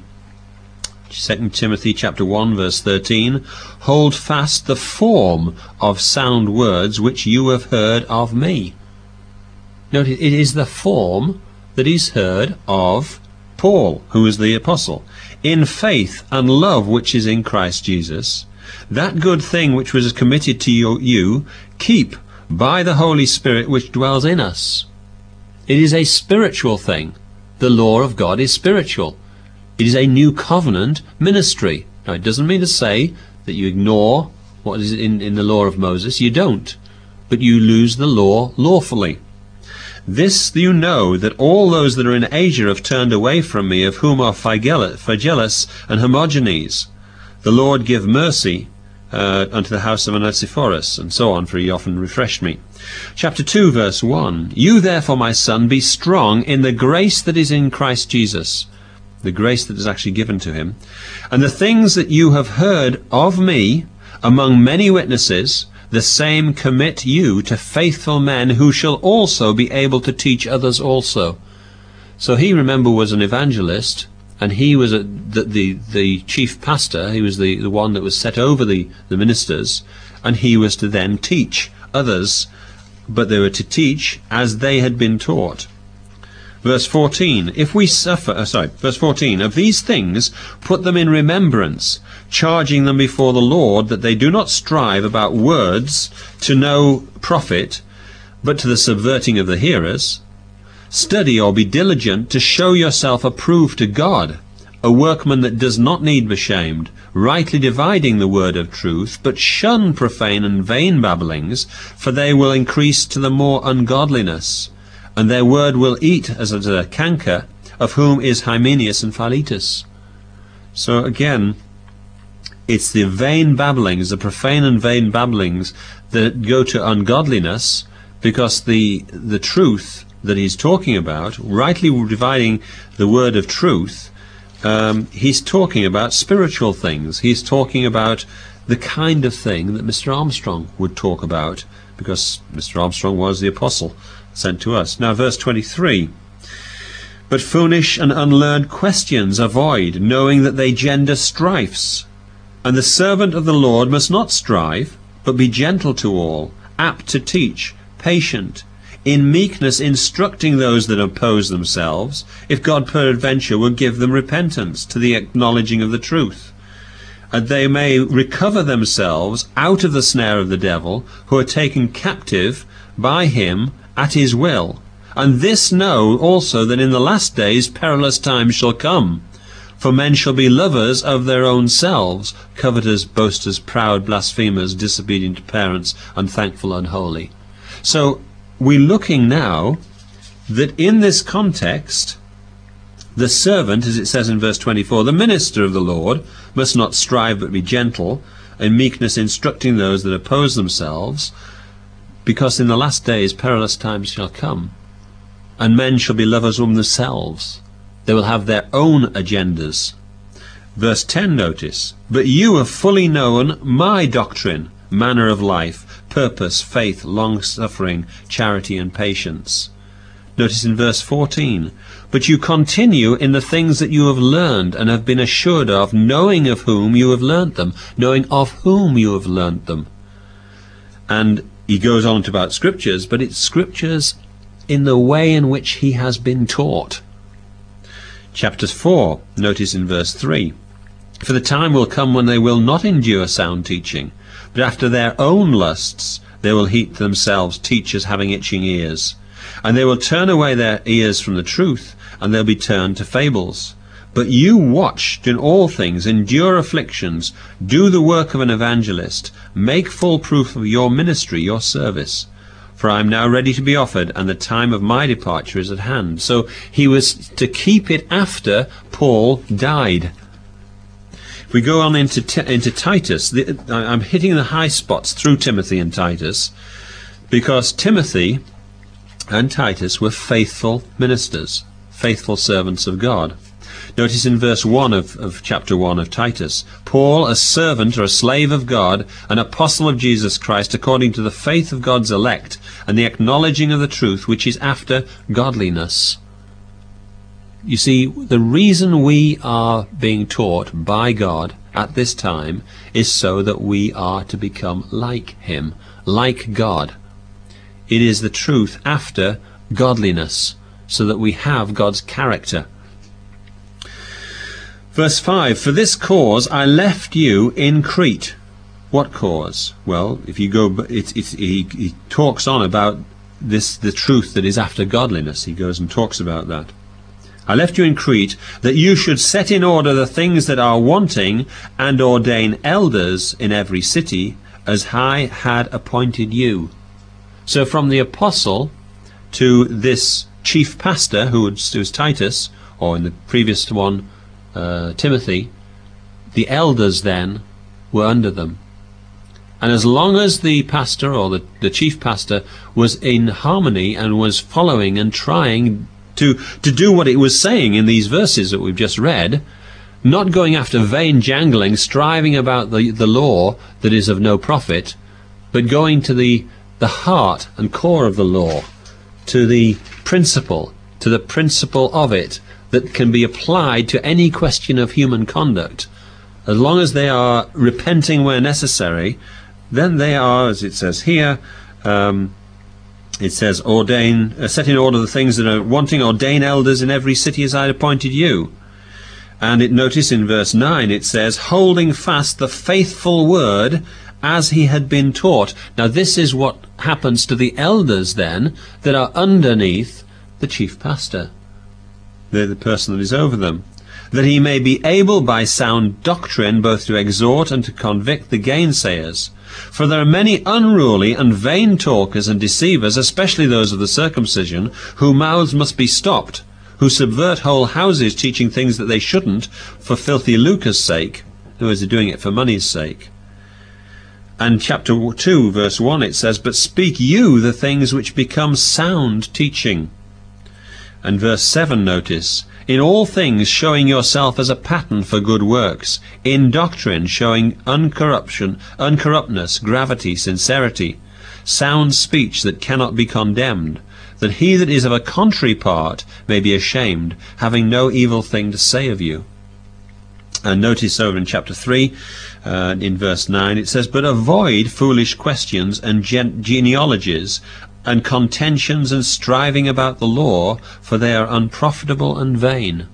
Second Timothy chapter one, verse thirteen, hold fast the form of sound words which you have heard of me. Notice, it is the form that is heard of Paul, who is the apostle, in faith and love which is in Christ Jesus. That good thing which was committed to you, you keep by the Holy Spirit which dwells in us. It is a spiritual thing. The law of God is spiritual. It is a new covenant ministry. Now, it doesn't mean to say that you ignore what is in, in the law of Moses. You don't. But you lose the law lawfully. This you know, that all those that are in Asia have turned away from me, of whom are Phygellus and Hermogenes. The Lord give mercy uh, unto the house of Onesiphorus, and so on, for he often refreshed me. Chapter two, verse one. You therefore, my son, be strong in the grace that is in Christ Jesus, the grace that is actually given to him, and the things that you have heard of me among many witnesses, the same commit you to faithful men, who shall also be able to teach others also. So he, remember, was an evangelist, and he was a, the, the the chief pastor. He was the, the one that was set over the, the ministers, and he was to then teach others, but they were to teach as they had been taught. Verse fourteen, if we suffer, uh, sorry, verse fourteen, of these things put them in remembrance, charging them before the Lord that they do not strive about words to no profit, but to the subverting of the hearers. Study or be diligent to show yourself approved to God, a workman that does not need to be ashamed, rightly dividing the word of truth, but shun profane and vain babblings, for they will increase to the more ungodliness, and their word will eat as a canker, of whom is Hymenaeus and Philetus. So again, it's the vain babblings, the profane and vain babblings that go to ungodliness, because the the truth that he's talking about, rightly dividing the word of truth, um, he's talking about spiritual things. He's talking about the kind of thing that Mister Armstrong would talk about, because Mister Armstrong was the apostle sent to us. Now verse twenty-three, but foolish and unlearned questions avoid, knowing that they gender strifes. And the servant of the Lord must not strive, but be gentle to all, apt to teach, patient, in meekness instructing those that oppose themselves, if God peradventure will give them repentance to the acknowledging of the truth, and they may recover themselves out of the snare of the devil, who are taken captive by him at his will. And this know also, that in the last days perilous times shall come. For men shall be lovers of their own selves, covetous, boasters, proud, blasphemers, disobedient to parents, unthankful, unholy. So we're looking now that in this context, the servant, as it says in verse twenty-four, the minister of the Lord, must not strive but be gentle, in meekness instructing those that oppose themselves, because in the last days perilous times shall come, and men shall be lovers of themselves. They will have their own agendas. Verse ten, notice, but you have fully known my doctrine, manner of life, purpose, faith, long-suffering, charity, and patience. Notice in verse fourteen, but you continue in the things that you have learned and have been assured of, knowing of whom you have learnt them, knowing of whom you have learnt them. And he goes on to about scriptures, but it's scriptures in the way in which he has been taught. Chapter four, notice in verse three, for the time will come when they will not endure sound teaching, but after their own lusts they will heap themselves teachers having itching ears. And they will turn away their ears from the truth, and they'll be turned to fables. But you watch in all things, endure afflictions, do the work of an evangelist, make full proof of your ministry, your service. For I am now ready to be offered, and the time of my departure is at hand. So he was to keep it after Paul died. If we go on into, into Titus, the, I'm hitting the high spots through Timothy and Titus, because Timothy and Titus were faithful ministers, faithful servants of God. Notice in verse one of, of chapter one of Titus, Paul, a servant or a slave of God, an apostle of Jesus Christ, according to the faith of God's elect, and the acknowledging of the truth, which is after godliness. You see, the reason we are being taught by God at this time is so that we are to become like him, like God. It is the truth after godliness, so that we have God's character. Verse five, for this cause I left you in Crete. What cause? Well, if you go, it, it, he, he talks on about this, the truth that is after godliness. He goes and talks about that. I left you in Crete, that you should set in order the things that are wanting, and ordain elders in every city, as I had appointed you. So from the apostle to this chief pastor, who was, who was Titus, or in the previous one, uh, Timothy, the elders then were under them. And as long as the pastor, or the, the chief pastor, was in harmony and was following and trying to, to do what it was saying in these verses that we've just read, not going after vain jangling, striving about the, the law that is of no profit, but going to the, the heart and core of the law, to the principle, to the principle of it that can be applied to any question of human conduct. As long as they are repenting where necessary, then they are, as it says here, um, it says, ordain, uh, set in order the things that are wanting, ordain elders in every city as I had appointed you. And it notice in verse nine it says, holding fast the faithful word as he had been taught. Now this is what happens to the elders then that are underneath the chief pastor. They're the person that is over them. That he may be able by sound doctrine both to exhort and to convict the gainsayers. For there are many unruly and vain talkers and deceivers, especially those of the circumcision, whose mouths must be stopped, who subvert whole houses, teaching things that they shouldn't, for filthy lucre's sake. In other words, they're doing it for money's sake. And chapter two, verse one, it says, but speak you the things which become sound teaching. And verse seven, notice, in all things showing yourself as a pattern for good works, in doctrine showing uncorruption, uncorruptness, gravity, sincerity, sound speech that cannot be condemned, that he that is of a contrary part may be ashamed, having no evil thing to say of you. And notice over in chapter three, uh, in verse nine, it says, but avoid foolish questions and gen genealogies, and contentions and striving about the law, for they are unprofitable and vain.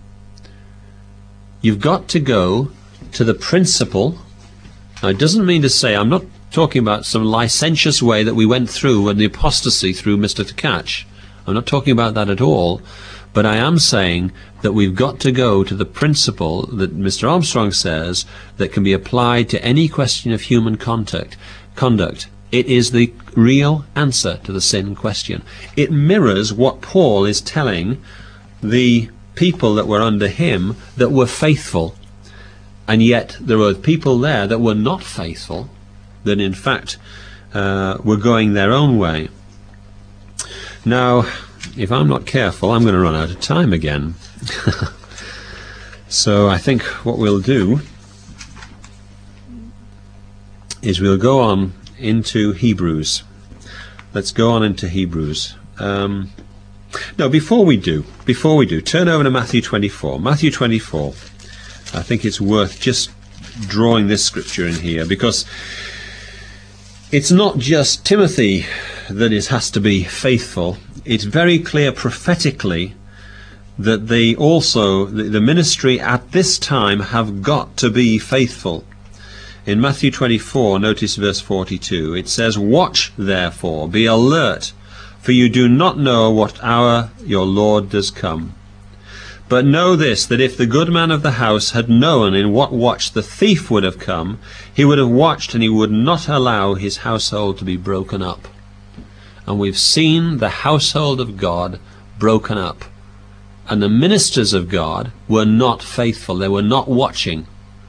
You've got to go to the principle. Now, it doesn't mean to say, I'm not talking about some licentious way that we went through when the apostasy through Mister Tkach. I'm not talking about that at all. But I am saying that we've got to go to the principle that Mister Armstrong says that can be applied to any question of human conduct. conduct. It is the real answer to the sin question. It mirrors what Paul is telling the people that were under him that were faithful. And yet there were people there that were not faithful, that in fact uh, were going their own way. Now, if I'm not careful, I'm going to run out of time again. So I think what we'll do is we'll go on into Hebrews. Let's go on into Hebrews. Um, no, before we do, before we do, turn over to Matthew twenty-four. Matthew twenty-four. I think it's worth just drawing this scripture in here, because it's not just Timothy that is, has to be faithful. It's very clear prophetically that they also, the, the ministry at this time, have got to be faithful. In Matthew twenty-four, notice verse forty-two, it says, watch therefore, be alert, for you do not know what hour your Lord does come. But know this, that if the good man of the house had known in what watch the thief would have come, he would have watched, and he would not allow his household to be broken up. And we've seen the household of God broken up. And the ministers of God were not faithful. They were not watching.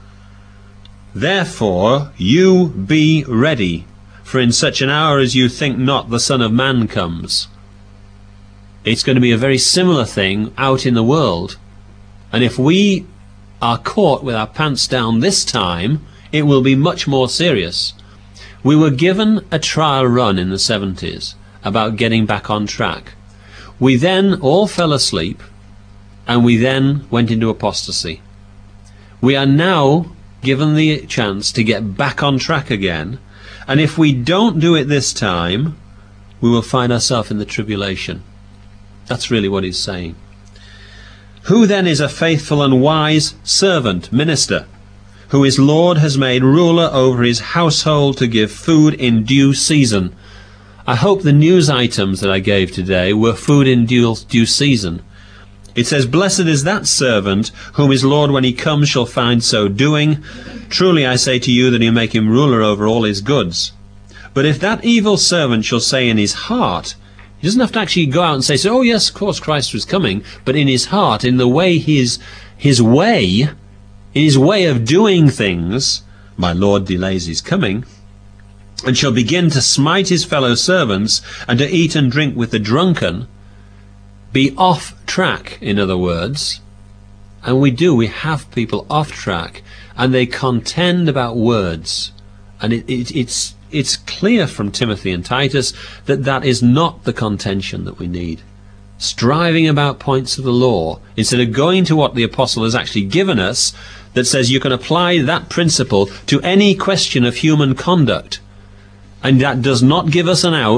Therefore, you be ready, for in such an hour as you think not, the Son of Man comes. It's going to be a very similar thing out in the world. And if we are caught with our pants down this time, it will be much more serious. We were given a trial run in the seventies about getting back on track. We then all fell asleep, and we then went into apostasy. We are now given the chance to get back on track again, and if we don't do it this time, we will find ourselves in the tribulation. That's really what he's saying. Who then is a faithful and wise servant, minister, who his Lord has made ruler over his household to give food in due season? I hope the news items that I gave today were food in due, due season. It says, blessed is that servant whom his Lord when he comes shall find so doing. Truly I say to you that he'll make him ruler over all his goods. But if that evil servant shall say in his heart, he doesn't have to actually go out and say, oh yes, of course Christ was coming, but in his heart, in the way his, his way, in his way of doing things, my Lord delays his coming, and shall begin to smite his fellow servants, and to eat and drink with the drunken, be off track, in other words. And we do, we have people off track, and they contend about words. And it, it, it's, it's clear from Timothy and Titus that that is not the contention that we need. Striving about points of the law, instead of going to what the apostle has actually given us, that says you can apply that principle to any question of human conduct. And that does not give us an out to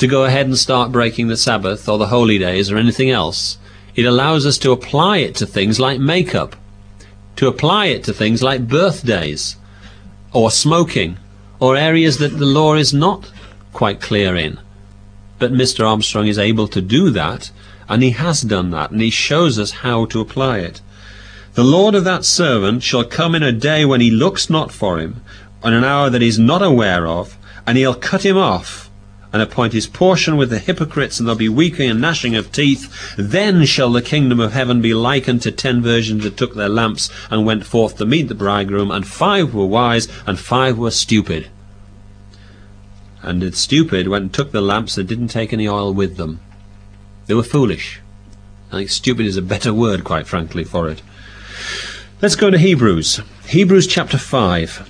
to go ahead and start breaking the Sabbath or the holy days or anything else. It allows us to apply it to things like makeup, to apply it to things like birthdays or smoking or areas that the law is not quite clear in. But Mister Armstrong is able to do that, and he has done that, and he shows us how to apply it. The Lord of that servant shall come in a day when he looks not for him, on an hour that he is not aware of, and he'll cut him off, and appoint his portion with the hypocrites, and there'll be weeping and gnashing of teeth. Then shall the kingdom of heaven be likened to ten virgins that took their lamps and went forth to meet the bridegroom, and five were wise, and five were stupid. And the stupid went and took the lamps and didn't take any oil with them. They were foolish. I think stupid is a better word, quite frankly, for it. Let's go to Hebrews. Hebrews chapter five.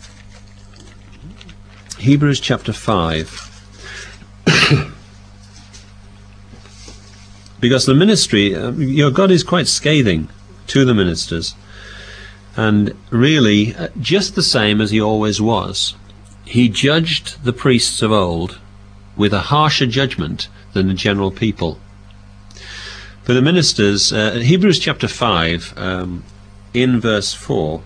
Hebrews chapter five. Because the ministry, uh, you know, God is quite scathing to the ministers. And really, uh, just the same as he always was. He judged the priests of old with a harsher judgment than the general people. For the ministers, uh, Hebrews chapter five, um, in verse four,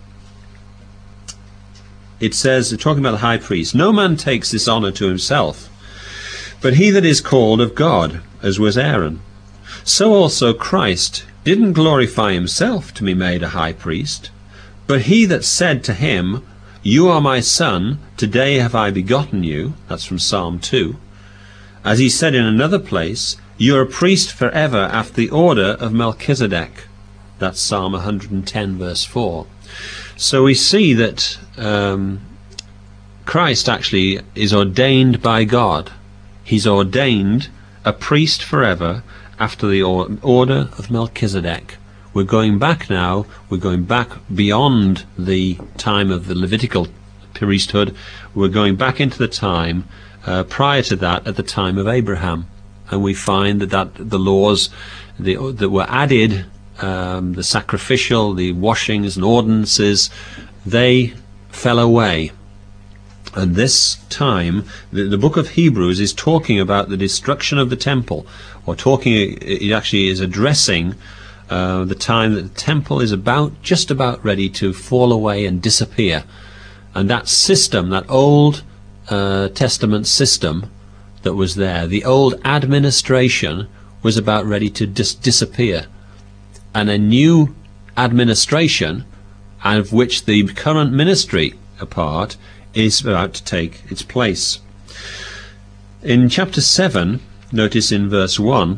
it says, talking about the high priest, no man takes this honour to himself, but he that is called of God, as was Aaron. So also Christ didn't glorify himself to be made a high priest, but he that said to him, you are my son, today have I begotten you. That's from Psalm two. As he said in another place, you are a priest forever after the order of Melchizedek. That's Psalm one hundred ten, verse four. So we see that um, Christ actually is ordained by God. He's ordained a priest forever after the or order of Melchizedek. We're going back now, we're going back beyond the time of the Levitical priesthood. We're going back into the time uh, prior to that, at the time of Abraham. And we find that, that the laws the, that were added, um, the sacrificial, the washings and ordinances, they fell away. And this time, the, the book of Hebrews is talking about the destruction of the temple, or talking, it actually is addressing Uh, the time that the temple is about just about ready to fall away and disappear, and that system, that old uh, Testament system that was there, the old administration, was about ready to dis disappear, and a new administration, of which the current ministry a part, is about to take its place. In chapter seven, notice in verse one,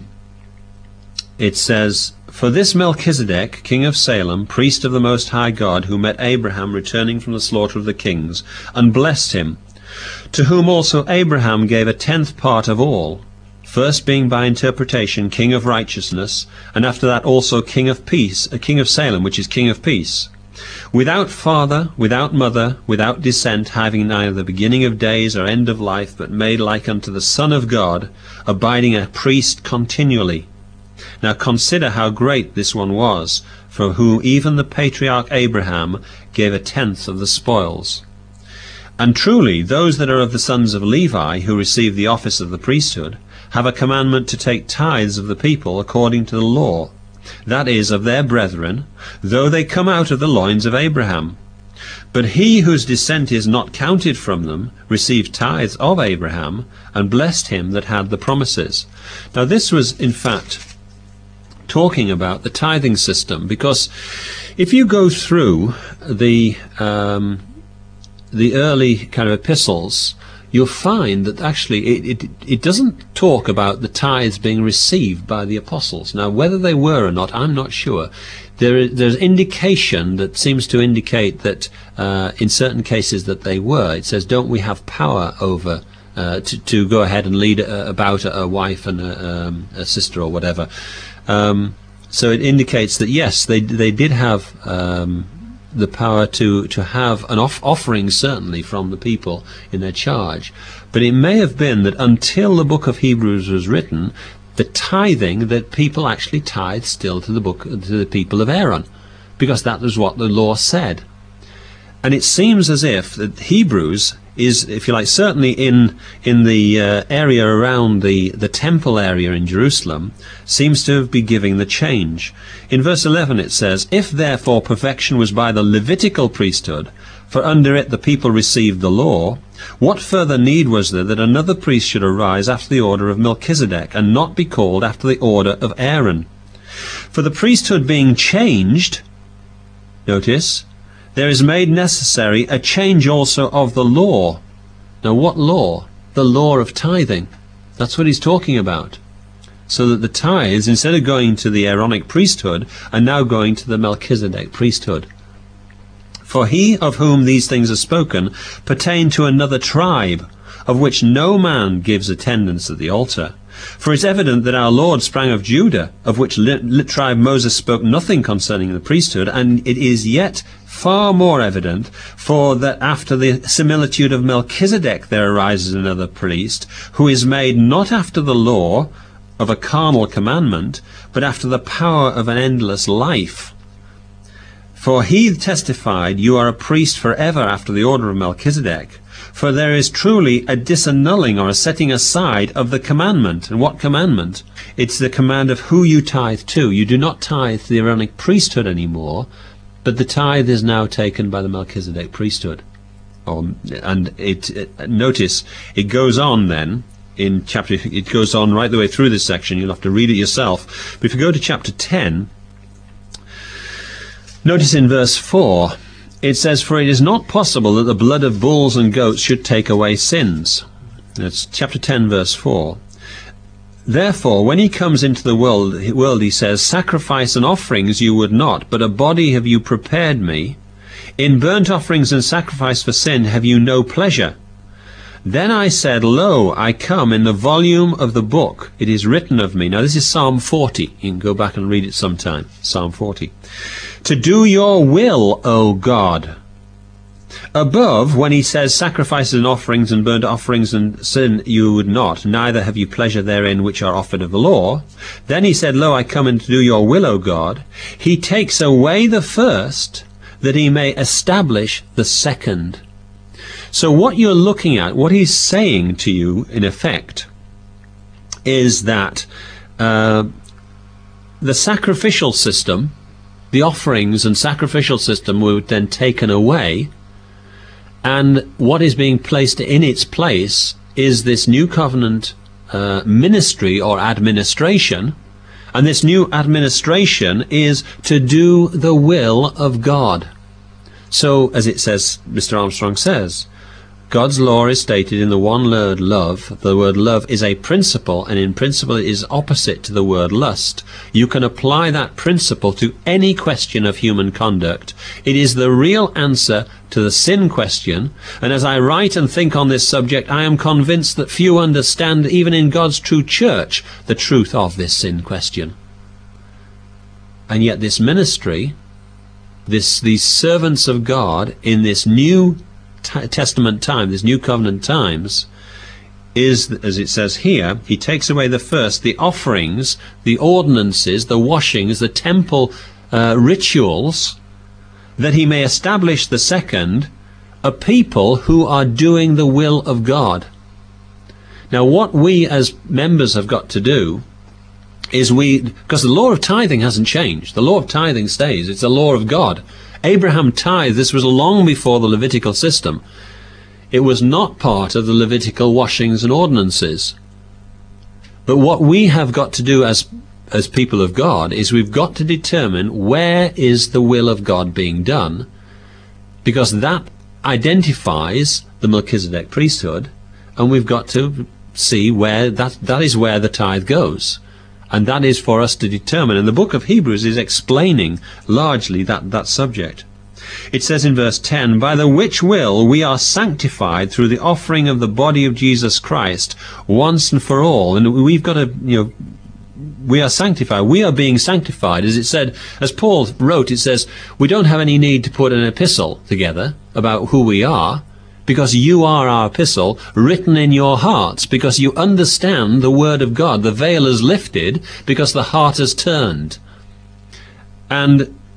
it says, for this Melchizedek, king of Salem, priest of the Most High God, who met Abraham returning from the slaughter of the kings, and blessed him, to whom also Abraham gave a tenth part of all, first being by interpretation king of righteousness, and after that also king of peace, a king of Salem, which is king of peace, without father, without mother, without descent, having neither the beginning of days or end of life, but made like unto the Son of God, abiding a priest continually. Now consider how great this one was, for whom even the patriarch Abraham gave a tenth of the spoils. And truly those that are of the sons of Levi, who receive the office of the priesthood, have a commandment to take tithes of the people according to the law, that is, of their brethren, though they come out of the loins of Abraham. But he whose descent is not counted from them received tithes of Abraham, and blessed him that had the promises. Now this was in fact talking about the tithing system, because if you go through the um, the early kind of epistles, you'll find that actually it, it, it doesn't talk about the tithes being received by the apostles. Now whether they were or not, I'm not sure. There is, there's indication that seems to indicate that uh, in certain cases that they were. It says, don't we have power over uh, to, to go ahead and lead a, about a, a wife and a, um, a sister or whatever. Um, so it indicates that yes, they they did have um, the power to to have an off offering, certainly from the people in their charge. But it may have been that until the book of Hebrews was written, the tithing, that people actually tithed still to the book to the people of Aaron, because that was what the law said. And it seems as if that Hebrews is, if you like, certainly in in the uh, area around the, the temple area in Jerusalem, seems to be giving the change. In verse eleven it says, "If therefore perfection was by the Levitical priesthood, for under it the people received the law, what further need was there that another priest should arise after the order of Melchizedek, and not be called after the order of Aaron? For the priesthood being changed," notice, "there is made necessary a change also of the law." Now what law? The law of tithing. That's what he's talking about. So that the tithes, instead of going to the Aaronic priesthood, are now going to the Melchizedek priesthood. "For he of whom these things are spoken pertain to another tribe, of which no man gives attendance at the altar. For it's evident that our Lord sprang of Judah, of which li- li- tribe Moses spoke nothing concerning the priesthood, and it is yet far more evident, for that after the similitude of Melchizedek there arises another priest, who is made not after the law of a carnal commandment, but after the power of an endless life. For he testified, You are a priest forever after the order of Melchizedek. For there is truly a disannulling or a setting aside of the commandment." And what commandment? It's the command of who you tithe to. You do not tithe to the Aaronic priesthood anymore, but the tithe is now taken by the Melchizedek priesthood. Oh, and it, it notice it goes on then in chapter. It goes on right the way through this section. You'll have to read it yourself. But if you go to chapter ten, notice in verse four. It says, "For it is not possible that the blood of bulls and goats should take away sins." That's chapter ten, verse four. "Therefore, when he comes into the world, world, he says, Sacrifice and offerings you would not, but a body have you prepared me. In burnt offerings and sacrifice for sin have you no pleasure. Then I said, Lo, I come, in the volume of the book it is written of me." Now this is Psalm forty. You can go back and read it sometime. Psalm forty. "To do your will, O God." Above, when he says, "Sacrifices and offerings and burnt offerings and sin you would not, neither have you pleasure therein which are offered of the law." Then he said, "Lo, I come in to do your will, O God." He takes away the first, that he may establish the second. So what you're looking at, what he's saying to you, in effect, is that uh, the sacrificial system, the offerings and sacrificial system were then taken away, and what is being placed in its place is this new covenant uh, ministry or administration, and this new administration is to do the will of God. So, as it says, Mister Armstrong says, God's law is stated in the one word love. The word love is a principle, and in principle it is opposite to the word lust. You can apply that principle to any question of human conduct. It is the real answer to the sin question, and as I write and think on this subject, I am convinced that few understand, even in God's true church, the truth of this sin question. And yet this ministry, this these servants of God in this new Testament time, this new covenant times, is, as it says here, he takes away the first, the offerings, the ordinances, the washings, the temple uh, rituals, that he may establish the second, a people who are doing the will of God. Now what we as members have got to do is we, because the law of tithing hasn't changed, the law of tithing stays, it's the law of God. Abraham tithed. This was long before the Levitical system. It was not part of the Levitical washings and ordinances. But what we have got to do as as people of God is we've got to determine where is the will of God being done, because that identifies the Melchizedek priesthood, and we've got to see where that that is where the tithe goes. And that is for us to determine. And the book of Hebrews is explaining largely that, that subject. It says in verse ten, "By the which will we are sanctified through the offering of the body of Jesus Christ once and for all." And we've got to, you know, we are sanctified. We are being sanctified. As it said, as Paul wrote, it says, we don't have any need to put an epistle together about who we are, because you are our epistle, written in your hearts, because you understand the word of God. The veil is lifted because the heart has turned. And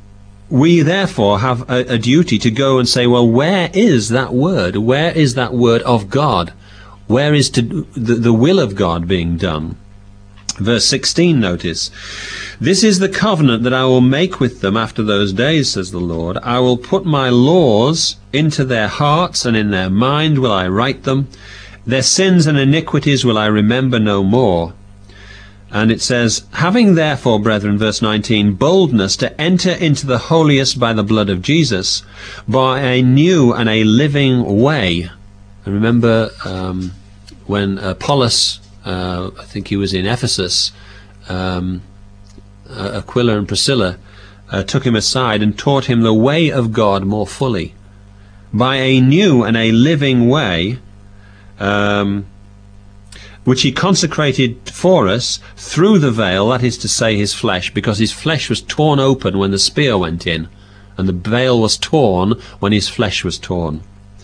we therefore have a, a duty to go and say, well, where is that word? Where is that word of God? Where is to, the, the will of God being done? Verse sixteen, notice, "This is the covenant that I will make with them after those days, says the Lord. I will put my laws into their hearts, and in their mind will I write them. Their sins and iniquities will I remember no more." And it says, "Having therefore, brethren," verse nineteen, "boldness to enter into the holiest by the blood of Jesus, by a new and a living way." And remember um, when Apollos, uh, I think he was in Ephesus, um, uh, Aquila and Priscilla uh, took him aside and taught him the way of God more fully. By a new and a living way, um, which he consecrated for us through the veil, that is to say his flesh, because his flesh was torn open when the spear went in, and the veil was torn when his flesh was torn.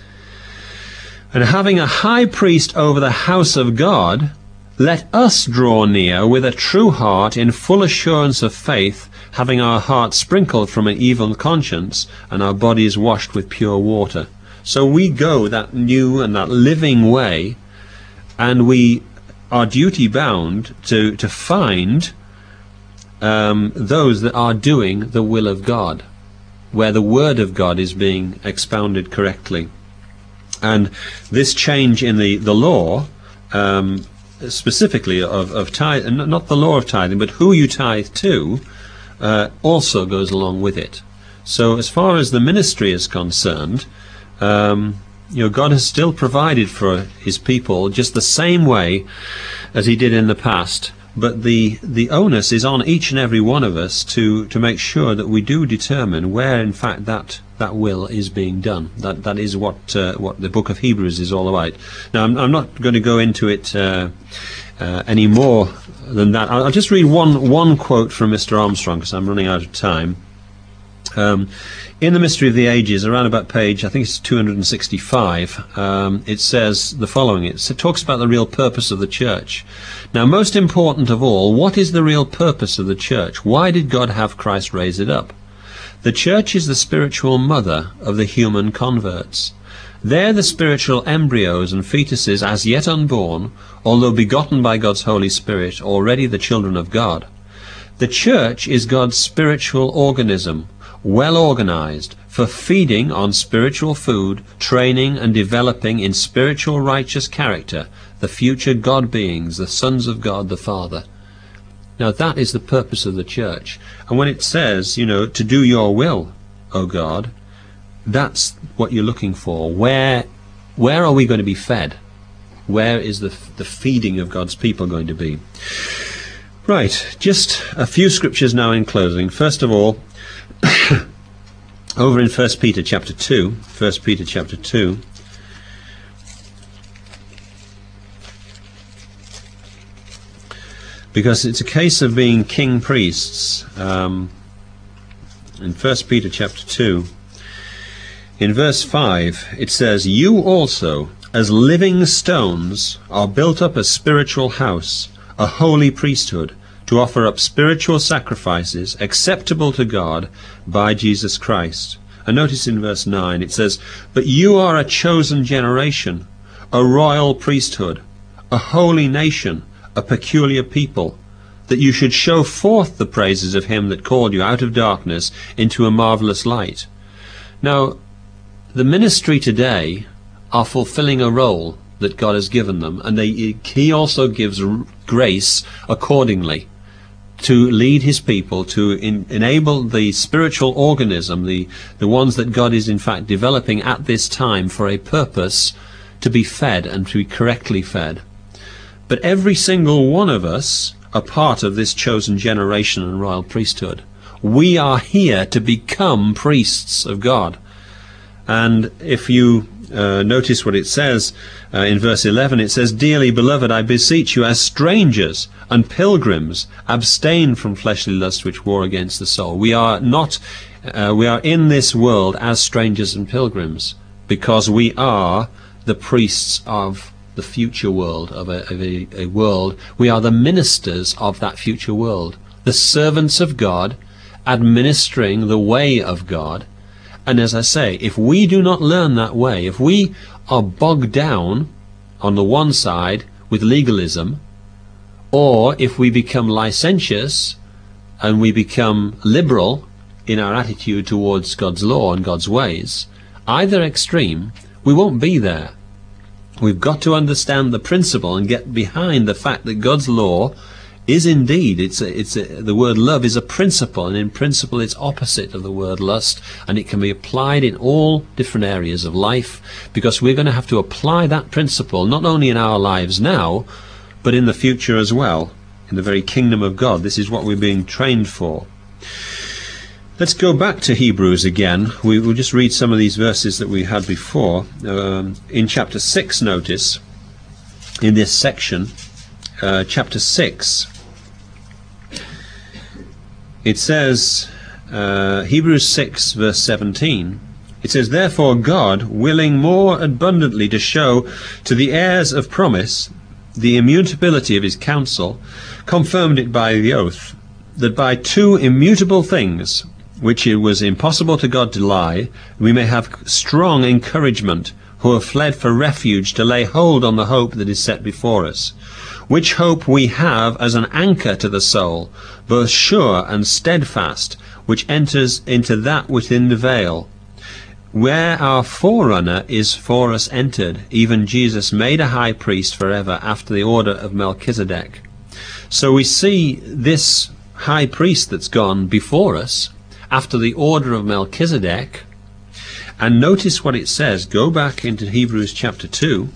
"And having a high priest over the house of God, let us draw near with a true heart in full assurance of faith, having our hearts sprinkled from an evil conscience and our bodies washed with pure water." So we go that new and that living way, and we are duty bound to, to find um, those that are doing the will of God, where the word of God is being expounded correctly. And this change in the, the law, um, specifically of, of tithe, not the law of tithing, but who you tithe to, uh, also goes along with it. So as far as the ministry is concerned, um, you know, God has still provided for his people just the same way as he did in the past, but the the onus is on each and every one of us to to make sure that we do determine where in fact that that will is being done. That that is what uh, what the book of Hebrews is all about. Now I'm, I'm not going to go into it uh, uh, any more than that. I'll, I'll just read one one quote from Mister Armstrong, because I'm running out of time. Um, in the Mystery of the Ages, around about page, I think it's two hundred sixty-five, um, it says the following. It, it talks about the real purpose of the church. Now, most important of all, what is the real purpose of the church? Why did God have Christ raise it up? The church is the spiritual mother of the human converts. They're the spiritual embryos and fetuses as yet unborn, although begotten by God's Holy Spirit, already the children of God. The church is God's spiritual organism, well organized for feeding on spiritual food, training and developing in spiritual righteous character the future God beings, the sons of God the Father. Now that is the purpose of the church. And when it says, you know, to do your will, O God, that's what you're looking for. Where where are we going to be fed? Where is the, the feeding of God's people going to be? Right, just a few scriptures now in closing. First of all, over in First Peter chapter two, First Peter chapter two, because it's a case of being king priests. Um, in First Peter chapter two, in verse five, it says, "You also, as living stones, are built up a spiritual house, a holy priesthood, to offer up spiritual sacrifices acceptable to God by Jesus Christ." And notice in verse nine it says, "But you are a chosen generation, a royal priesthood, a holy nation, a peculiar people, that you should show forth the praises of him that called you out of darkness into a marvelous light." Now, the ministry today are fulfilling a role that God has given them, and they, he also gives grace accordingly to lead his people, to in, enable the spiritual organism, the, the ones that God is in fact developing at this time for a purpose, to be fed and to be correctly fed. But every single one of us are part of this chosen generation and royal priesthood. We are here to become priests of God. And if you uh, notice what it says uh, in verse eleven, it says, "Dearly beloved, I beseech you, as strangers and pilgrims, abstain from fleshly lusts which war against the soul." We are not, uh, we are in this world as strangers and pilgrims, because we are the priests of the future world, of a, of a, a world. We are the ministers of that future world, the servants of God, administering the way of God. And as I say, if we do not learn that way, if we are bogged down on the one side with legalism, or if we become licentious and we become liberal in our attitude towards God's law and God's ways, either extreme, we won't be there. We've got to understand the principle and get behind the fact that God's law is indeed, it's a, it's a, the word love is a principle, and in principle it's opposite of the word lust, and it can be applied in all different areas of life, because we're going to have to apply that principle not only in our lives now, but in the future as well, in the very kingdom of God. This is what we're being trained for. Let's go back to Hebrews again. We will just read some of these verses that we had before. Um, in chapter six, notice, in this section, uh, chapter six, it says, uh, Hebrews six, verse seventeen, it says, "Therefore God, willing more abundantly to show to the heirs of promise the immutability of his counsel, confirmed it by the oath, that by two immutable things, which it was impossible to God to lie, we may have strong encouragement, who have fled for refuge to lay hold on the hope that is set before us. Which hope we have as an anchor to the soul, both sure and steadfast, which enters into that within the veil, where our forerunner is for us entered, even Jesus made a high priest forever after the order of Melchizedek." So we see this high priest that's gone before us, after the order of Melchizedek, and notice what it says. Go back into Hebrews chapter two.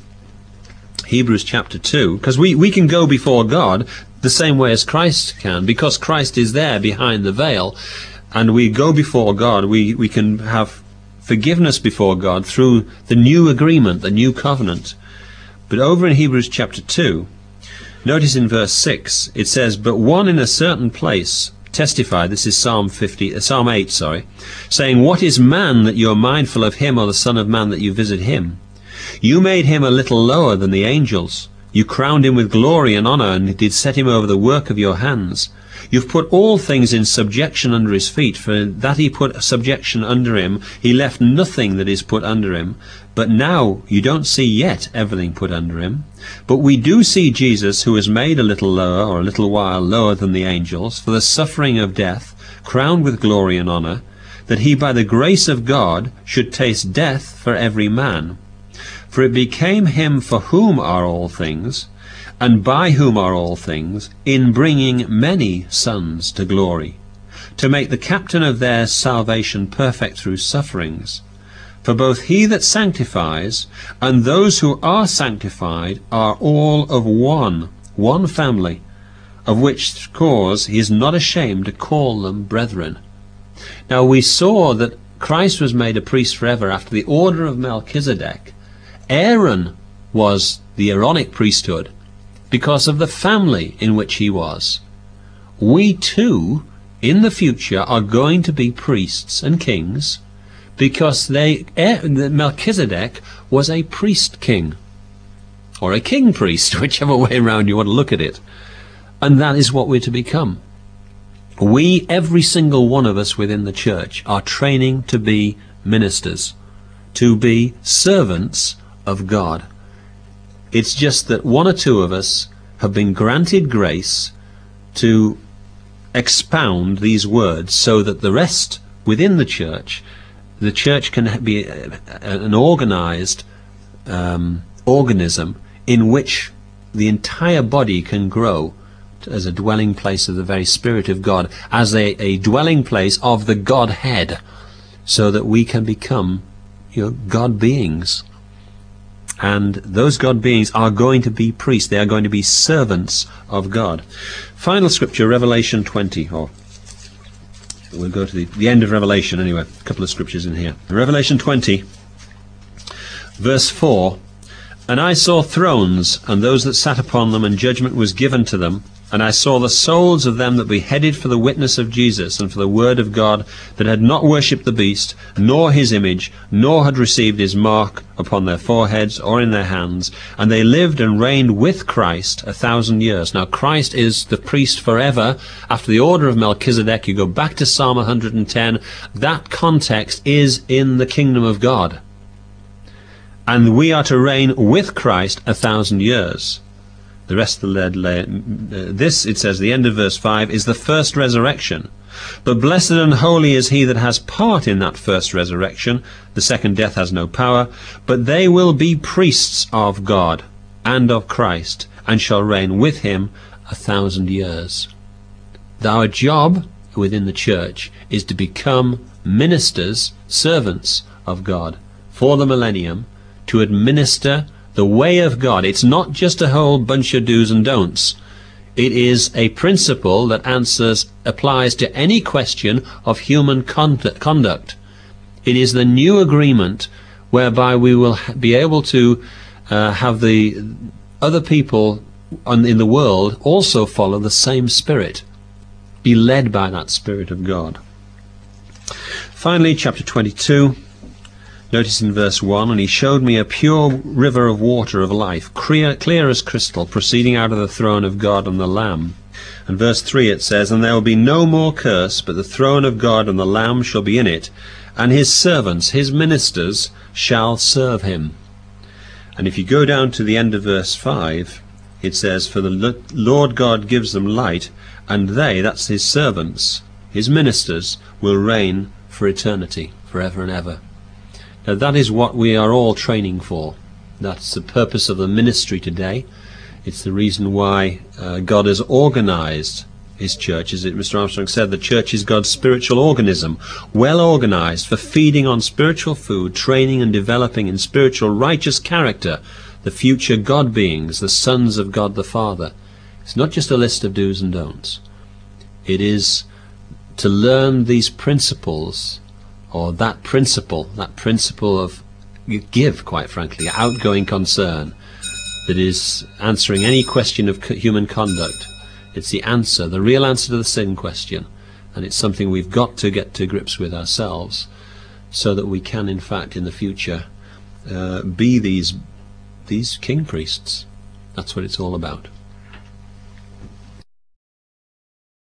Hebrews chapter two, because we, we can go before God the same way as Christ can, because Christ is there behind the veil, and we go before God. We, we can have forgiveness before God through the new agreement, the new covenant. But over in Hebrews chapter two, notice in verse six, it says, "But one in a certain place testified," this is Psalm fifty, uh, Psalm eight, sorry, "saying, What is man that you are mindful of him, or the son of man that you visit him? You made him a little lower than the angels. You crowned him with glory and honor, and did set him over the work of your hands. You've put all things in subjection under his feet. For that he put subjection under him, he left nothing that is put under him. But now you don't see yet everything put under him. But we do see Jesus, who was made a little lower, or a little while lower than the angels, for the suffering of death, crowned with glory and honor, that he by the grace of God should taste death for every man. For it became him for whom are all things, and by whom are all things, in bringing many sons to glory, to make the captain of their salvation perfect through sufferings. For both he that sanctifies and those who are sanctified are all of one, one family, of which cause he is not ashamed to call them brethren." Now we saw that Christ was made a priest forever after the order of Melchizedek. Aaron was the Aaronic priesthood because of the family in which he was. We too, in the future, are going to be priests and kings because they, Melchizedek was a priest king, or a king priest, whichever way around you want to look at it. And that is what we're to become. We, every single one of us within the church, are training to be ministers, to be servants of God. It's just that one or two of us have been granted grace to expound these words so that the rest within the church, the church can be an organized um, organism in which the entire body can grow as a dwelling place of the very Spirit of God, as a, a dwelling place of the Godhead, so that we can become, you know, God beings. And those God beings are going to be priests. They are going to be servants of God. Final scripture, Revelation twenty. Or we'll go to the, the end of Revelation anyway. A couple of scriptures in here. Revelation twenty, verse four. "And I saw thrones, and those that sat upon them, and judgment was given to them. And I saw the souls of them that be beheaded for the witness of Jesus and for the word of God, that had not worshipped the beast, nor his image, nor had received his mark upon their foreheads or in their hands. And they lived and reigned with Christ a thousand years. Now Christ is the priest forever. After the order of Melchizedek, you go back to Psalm one hundred ten. That context is in the kingdom of God. And we are to reign with Christ a thousand years. The rest of the lead, uh, this, it says, the end of verse five, is the first resurrection. But blessed and holy is he that has part in that first resurrection. The second death has no power, but they will be priests of God and of Christ, and shall reign with him a thousand years. Our job within the church is to become ministers, servants of God for the millennium, to administer the way of God. It's not just a whole bunch of do's and don'ts. It is a principle that answers, applies to any question of human conduct. It is the new agreement whereby we will be able to uh, have the other people on, in the world also follow the same spirit, be led by that Spirit of God. Finally, chapter twenty-two. Notice in verse one, and he showed me a pure river of water of life, clear, clear as crystal, proceeding out of the throne of God and the Lamb. And verse three it says, and there will be no more curse, but the throne of God and the Lamb shall be in it, and his servants, his ministers, shall serve him. And if you go down to the end of verse five, it says, for the Lord God gives them light, and they, that's his servants, his ministers, will reign for eternity, forever and ever. Now that is what we are all training for. That's the purpose of the ministry today. It's the reason why uh, God has organized his church. As it, Mister Armstrong said, the church is God's spiritual organism, well organized for feeding on spiritual food, training and developing in spiritual righteous character the future God beings, the sons of God the Father. It's not just a list of do's and don'ts. It is to learn these principles, or that principle, that principle of give, quite frankly, outgoing concern, that is answering any question of human conduct. It's the answer, the real answer to the sin question, and it's something we've got to get to grips with ourselves, so that we can, in fact, in the future, uh, be these these king priests. That's what it's all about.